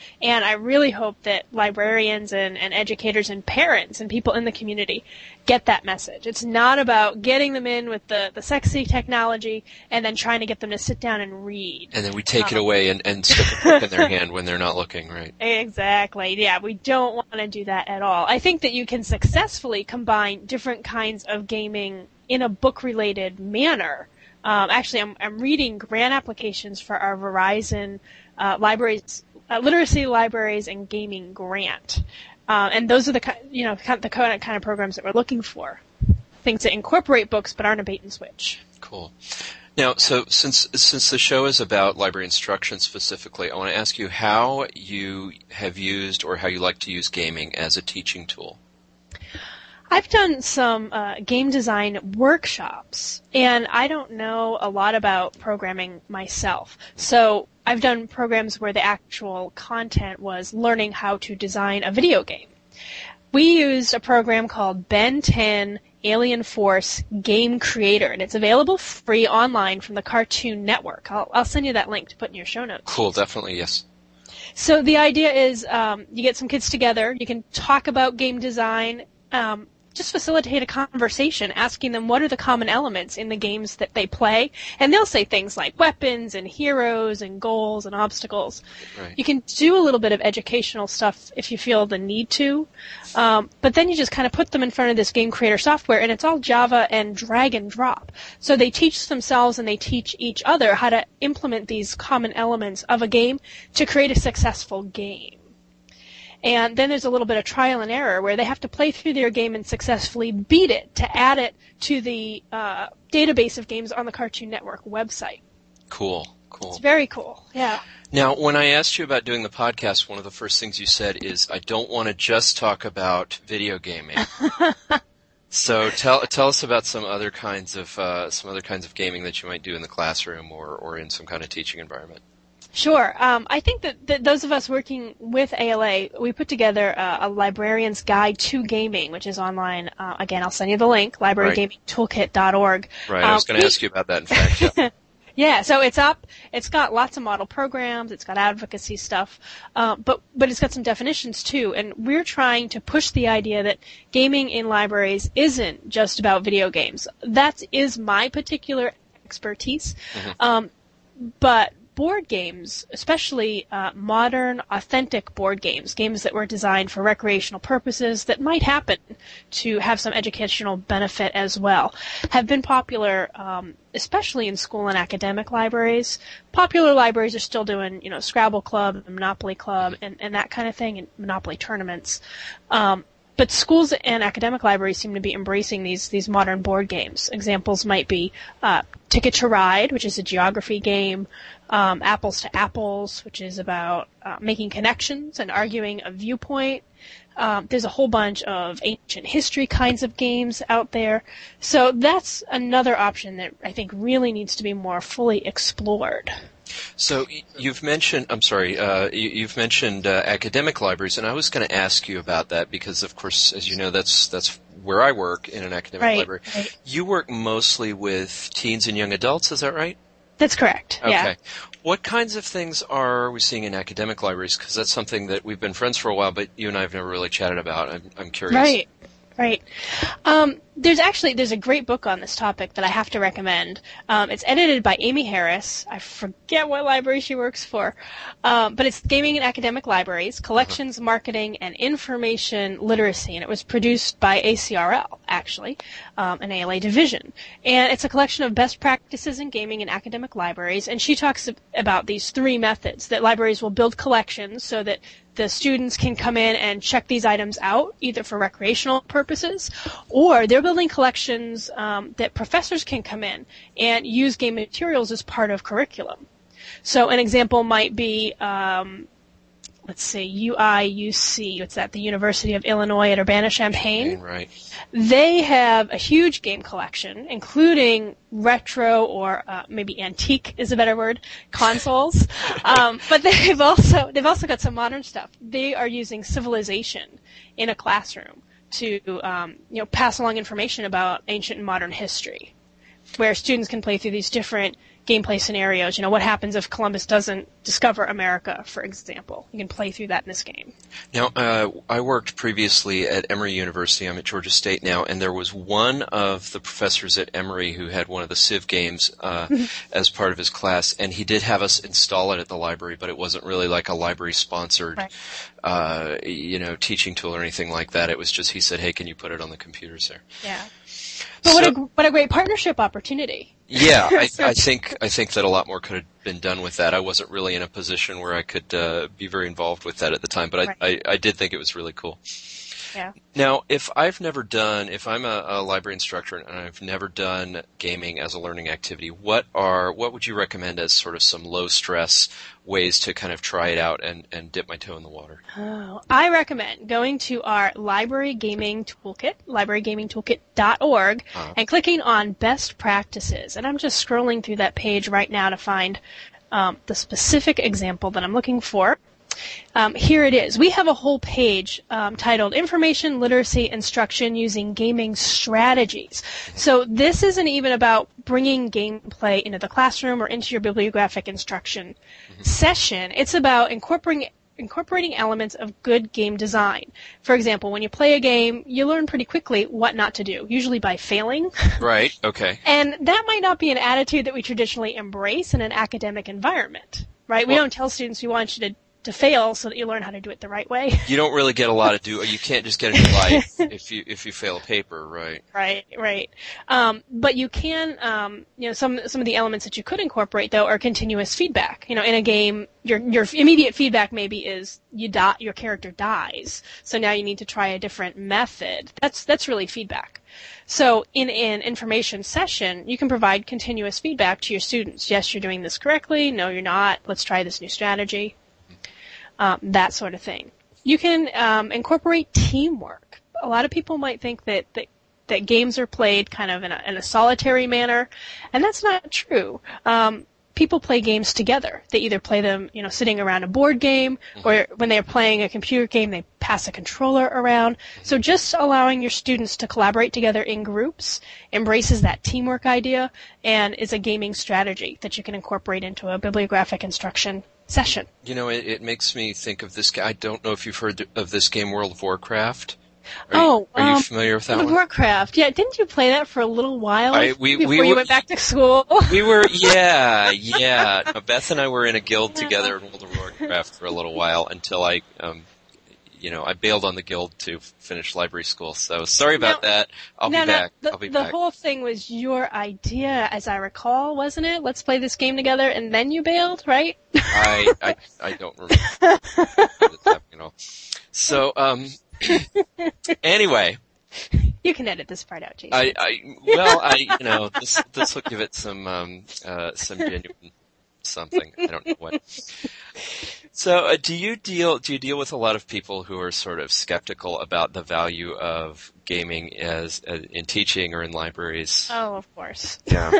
H: And I really hope that librarians and, and educators and parents and people in the community get that message. It's not about getting them in with the, the sexy technology and then trying to get them to sit down and read.
F: And then we take
H: um,
F: it away and, and stick a book in their hand when they're not looking, right?
H: Exactly. Yeah, we don't want to do that at all. I think that you can successfully combine different kinds of gaming in a book-related manner. Um, actually, I'm, I'm reading grant applications for our Verizon uh, libraries, uh, literacy libraries and gaming grant, uh, and those are the ki- you know kind of the kind of programs that we're looking for, things that incorporate books but aren't a bait and switch.
F: Cool. Now, so since since the show is about library instruction specifically, I want to ask you how you have used or how you like to use gaming as a teaching tool.
H: I've done some uh, game design workshops, and I don't know a lot about programming myself. So I've done programs where the actual content was learning how to design a video game. We used a program called Ben ten Alien Force Game Creator, and it's available free online from the Cartoon Network. I'll, I'll send you that link to put in your show notes.
F: Cool, definitely, yes.
H: So the idea is um, you get some kids together, you can talk about game design, um, just facilitate a conversation, asking them what are the common elements in the games that they play, and they'll say things like weapons and heroes and goals and obstacles.
F: Right.
H: You can do a little bit of educational stuff if you feel the need to, um, but then you just kind of put them in front of this game creator software, and it's all Java and drag and drop. So they teach themselves and they teach each other how to implement these common elements of a game to create a successful game. And then there's a little bit of trial and error where they have to play through their game and successfully beat it to add it to the uh, database of games on the Cartoon Network website.
F: Cool, cool.
H: It's very cool, yeah.
F: Now, when I asked you about doing the podcast, one of the first things you said is, I don't want to just talk about video gaming. So tell tell us about some other kinds of uh, some other kinds of gaming that you might do in the classroom or, or in some kind of teaching environment.
H: Sure. Um, I think that, that those of us working with A L A, we put together a, a librarian's guide to gaming, which is online. Uh, again, I'll send you the link, library gaming toolkit dot org.
F: Right. I was
H: um,
F: going to ask you about that, in fact. Yeah.
H: Yeah, so it's up. It's got lots of model programs. It's got advocacy stuff, uh, but but it's got some definitions too. And we're trying to push the idea that gaming in libraries isn't just about video games. That is my particular expertise, mm-hmm. um, but board games, especially uh, modern, authentic board games, games that were designed for recreational purposes that might happen to have some educational benefit as well, have been popular, um, especially in school and academic libraries. Popular libraries are still doing, you know, Scrabble Club, Monopoly Club, and, and that kind of thing, and Monopoly tournaments. Um, But schools and academic libraries seem to be embracing these these modern board games. Examples might be uh, Ticket to Ride, which is a geography game, um, Apples to Apples, which is about uh, making connections and arguing a viewpoint. Um, there's a whole bunch of ancient history kinds of games out there. So that's another option that I think really needs to be more fully explored.
F: So you've mentioned, I'm sorry, uh, you've mentioned uh, academic libraries, and I was going to ask you about that because, of course, as you know, that's that's where I work in an academic
H: right,
F: library.
H: Right.
F: You work mostly with teens and young adults, is that right?
H: That's correct,
F: okay.
H: yeah.
F: What kinds of things are we seeing in academic libraries? Because that's something that we've been friends for a while, but you and I have never really chatted about. I'm, I'm curious.
H: Right. Right. Um, there's actually, there's a great book on this topic that I have to recommend. Um, it's edited by Amy Harris. I forget what library she works for. Um, but it's Gaming in Academic Libraries, Collections, Marketing, and Information Literacy. And it was produced by A C R L, actually, um, an A L A division. And it's a collection of best practices in gaming in academic libraries. And she talks about these three methods, that libraries will build collections so that the students can come in and check these items out, either for recreational purposes, or they're building collections um, that professors can come in and use game materials as part of curriculum. So an example might be, um, let's see, U I U C, what's that, the University of Illinois at Urbana-Champaign.
F: Right.
H: They have a huge game collection, including retro or uh, maybe antique is a better word, consoles. um, but they've also they've also got some modern stuff. They are using Civilization in a classroom to um, you know pass along information about ancient and modern history, where students can play through these different gameplay scenarios. You know, what happens if Columbus doesn't discover America, for example? You can play through that in this game.
F: Now, uh, I worked previously at Emory University. I'm at Georgia State now, and there was one of the professors at Emory who had one of the Civ games uh, as part of his class, and he did have us install it at the library, but it wasn't really like a library-sponsored, right. uh, you know, teaching tool or anything like that. It was just he said, "Hey, can you put it on the computers there?"
H: Yeah. But so, what a what a great partnership opportunity.
F: Yeah, I, I think I think that a lot more could have been done with that. I wasn't really in a position where I could uh, be very involved with that at the time, but I, right. I I did think it was really cool.
H: Yeah.
F: Now, if I've never done, if I'm a, a library instructor and I've never done gaming as a learning activity, what are what would you recommend as sort of some low stress ways to kind of try it out and, and dip my toe in the water?
H: Oh, I recommend going to our Library Gaming Toolkit, library gaming toolkit dot org, uh-huh. and clicking on Best Practices. And I'm just scrolling through that page right now to find um, the specific example that I'm looking for. Um, here it is. We have a whole page um, titled Information Literacy Instruction Using Gaming Strategies. So this isn't even about bringing gameplay into the classroom or into your bibliographic instruction mm-hmm. session. It's about incorporating incorporating elements of good game design. For example, when you play a game, you learn pretty quickly what not to do, usually by failing.
F: Right, okay.
H: And that might not be an attitude that we traditionally embrace in an academic environment, right? Well, we don't tell students we want you to to fail so that you learn how to do it the right way.
F: You don't really get a lot of do. You can't just get a new life if you if you fail a paper, right?
H: Right, right. Um, but you can, um, you know, some some of the elements that you could incorporate though are continuous feedback. You know, in a game, your your immediate feedback maybe is you die, your character dies, so now you need to try a different method. That's that's really feedback. So in an information session, you can provide continuous feedback to your students. Yes, you're doing this correctly. No, you're not. Let's try this new strategy. Um, that sort of thing. You can um, incorporate teamwork. A lot of people might think that, that that games are played kind of in a, in a solitary manner, and that's not true. Um, people play games together. They either play them, you know, sitting around a board game, or when they're playing a computer game, they pass a controller around. So just allowing your students to collaborate together in groups embraces that teamwork idea and is a gaming strategy that you can incorporate into a bibliographic instruction session.
F: You know, it, it makes me think of this. I don't know if you've heard of this game, World of Warcraft. Are
H: oh,
F: you, are
H: um,
F: you familiar with that
H: World
F: one?
H: of Warcraft. Yeah, didn't you play that for a little while
F: I, we,
H: before
F: we
H: you
F: were,
H: went back to school?
F: We were, yeah, yeah. No, Beth and I were in a guild together in World of Warcraft for a little while until I, um, you know, I bailed on the guild to finish library school. So sorry about
H: now,
F: that. I'll
H: now,
F: be
H: now,
F: back.
H: The,
F: I'll be
H: the
F: back.
H: whole thing was your idea, as I recall, wasn't it? Let's play this game together, and then you bailed, right?
F: I, I, I don't remember this happening at all. So, um, anyway.
H: You can edit this part out, Jason.
F: I, I, well, I, you know, this, this will give it some, um, uh, some genuine something. I don't know what. So, uh, do you deal, do you deal with a lot of people who are sort of skeptical about the value of gaming as, uh, in teaching or in libraries?
H: Oh, of course.
F: Yeah.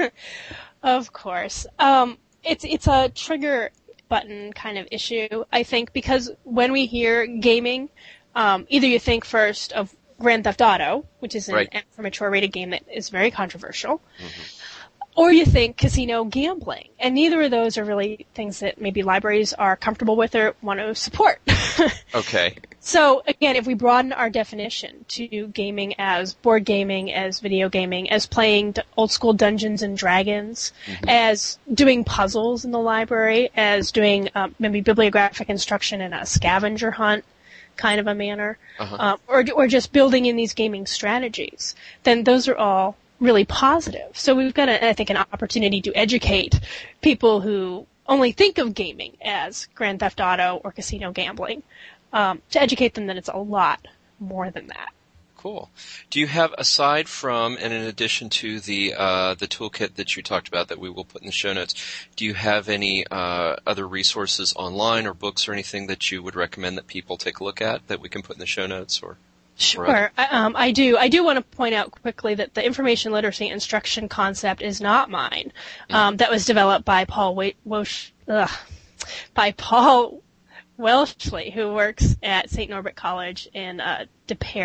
H: Of course. Um, it's, it's a trigger button kind of issue, I think, because when we hear gaming, um, either you think first of Grand Theft Auto, which is an
F: right.
H: for mature rated game that is very controversial,
F: mm-hmm.
H: or you think casino gambling. And neither of those are really things that maybe libraries are comfortable with or want to support.
F: Okay.
H: So again, if we broaden our definition to gaming as board gaming, as video gaming, as playing old school Dungeons and Dragons, mm-hmm. as doing puzzles in the library, as doing um, maybe bibliographic instruction in a scavenger hunt kind of a manner, uh-huh. uh, or or just building in these gaming strategies, then those are all really positive. So we've got, a, I think, an opportunity to educate people who only think of gaming as Grand Theft Auto or casino gambling, um, to educate them that it's a lot more than that.
F: Cool. Do you have, aside from and in addition to the uh, the toolkit that you talked about that we will put in the show notes, do you have any uh, other resources online or books or anything that you would recommend that people take a look at that we can put in the show notes? Or
H: Sure, I, um, I do. I do want to point out quickly that the information literacy instruction concept is not mine. Um, mm. That was developed by Paul Wa- Wosh, ugh, by Paul Welchley, who works at Saint Norbert College in uh, De Pere,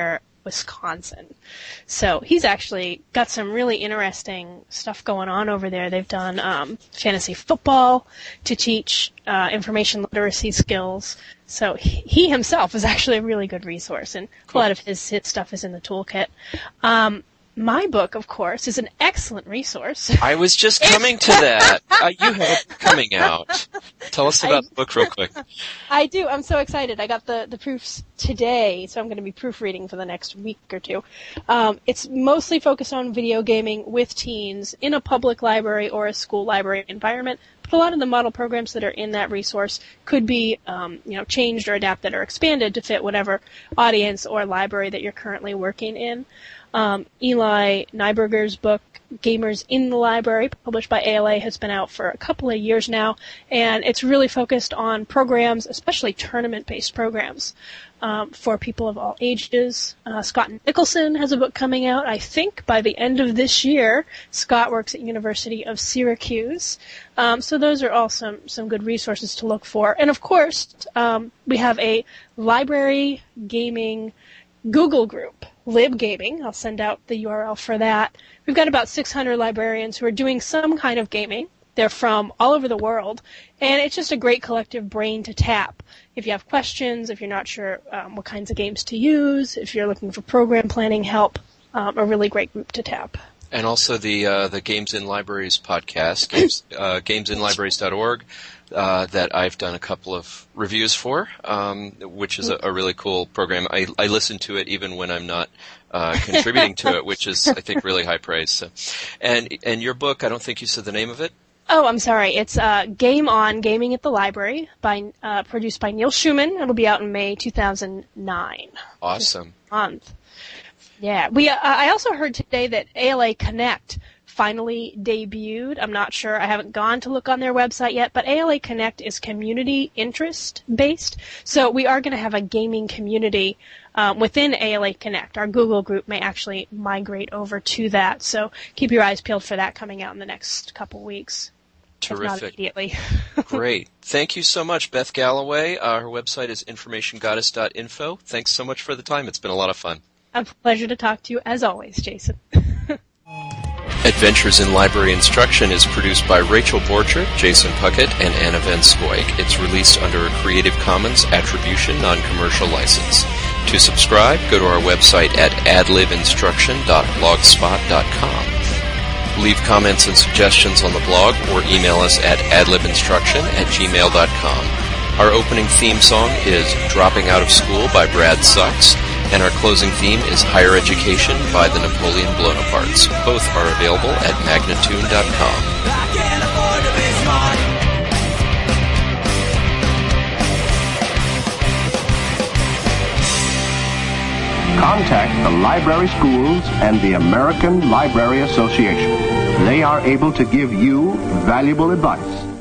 H: Wisconsin. So he's actually got some really interesting stuff going on over there. They've done um, fantasy football to teach uh, information literacy skills. So he, he himself is actually a really good resource, and cool. A lot of his, his stuff is in the toolkit. Um, My book, of course, is an excellent resource.
F: I was just coming to that. Uh, you have a book coming out. Tell us about I, the book real quick.
H: I do. I'm so excited. I got the, the proofs today, so I'm going to be proofreading for the next week or two. Um, it's mostly focused on video gaming with teens in a public library or a school library environment. But a lot of the model programs that are in that resource could be um, you know, changed or adapted or expanded to fit whatever audience or library that you're currently working in. Um, Eli Nyberger's book, Gamers in the Library, published by A L A, has been out for a couple of years now, and it's really focused on programs, especially tournament-based programs, um, for people of all ages. Uh, Scott Nicholson has a book coming out, I think, by the end of this year. Scott works at University of Syracuse. Um, so those are all some, some good resources to look for. And, of course, um, we have a library gaming Google group, LibGaming. I'll send out the U R L for that. We've got about six hundred librarians who are doing some kind of gaming. They're from all over the world, and it's just a great collective brain to tap. If you have questions, if you're not sure um, what kinds of games to use, if you're looking for program planning help, um, a really great group to tap.
F: And also the uh, the Games in Libraries podcast, games, uh, games in libraries dot org. Uh, that I've done a couple of reviews for, um, which is a, a really cool program. I, I listen to it even when I'm not uh, contributing to it, which is, I think, really high praise. So, and and your book, I don't think you said the name of it.
H: Oh, I'm sorry. It's uh, Game On, Gaming at the Library, by uh, produced by Neil Schumann. It'll be out in May two thousand nine.
F: Awesome.
H: Month. Yeah. We. Uh, I also heard today that A L A Connect finally debuted. I'm not sure. I haven't gone to look on their website yet, but A L A Connect is community interest based. So we are going to have a gaming community um, within A L A Connect. Our Google group may actually migrate over to that. So keep your eyes peeled for that coming out in the next couple weeks.
F: Terrific.
H: If not immediately.
F: Great. Thank you so much, Beth Galloway. Uh, her website is information goddess dot info. Thanks so much for the time. It's been a lot of fun.
H: A pleasure to talk to you, as always, Jason.
F: Adventures in Library Instruction is produced by Rachel Borchert, Jason Puckett, and Anna Venskoik. It's released under a Creative Commons Attribution Non-Commercial License. To subscribe, go to our website at adlib instruction dot blogspot dot com. Leave comments and suggestions on the blog or email us at adlibinstruction at gmail dot com. Our opening theme song is Dropping Out of School by Brad Sucks, and our closing theme is Higher Education by the Napoleon Bonapartes. Both are available at magnatune dot com.
C: Contact the library schools and the American Library Association. They are able to give you valuable advice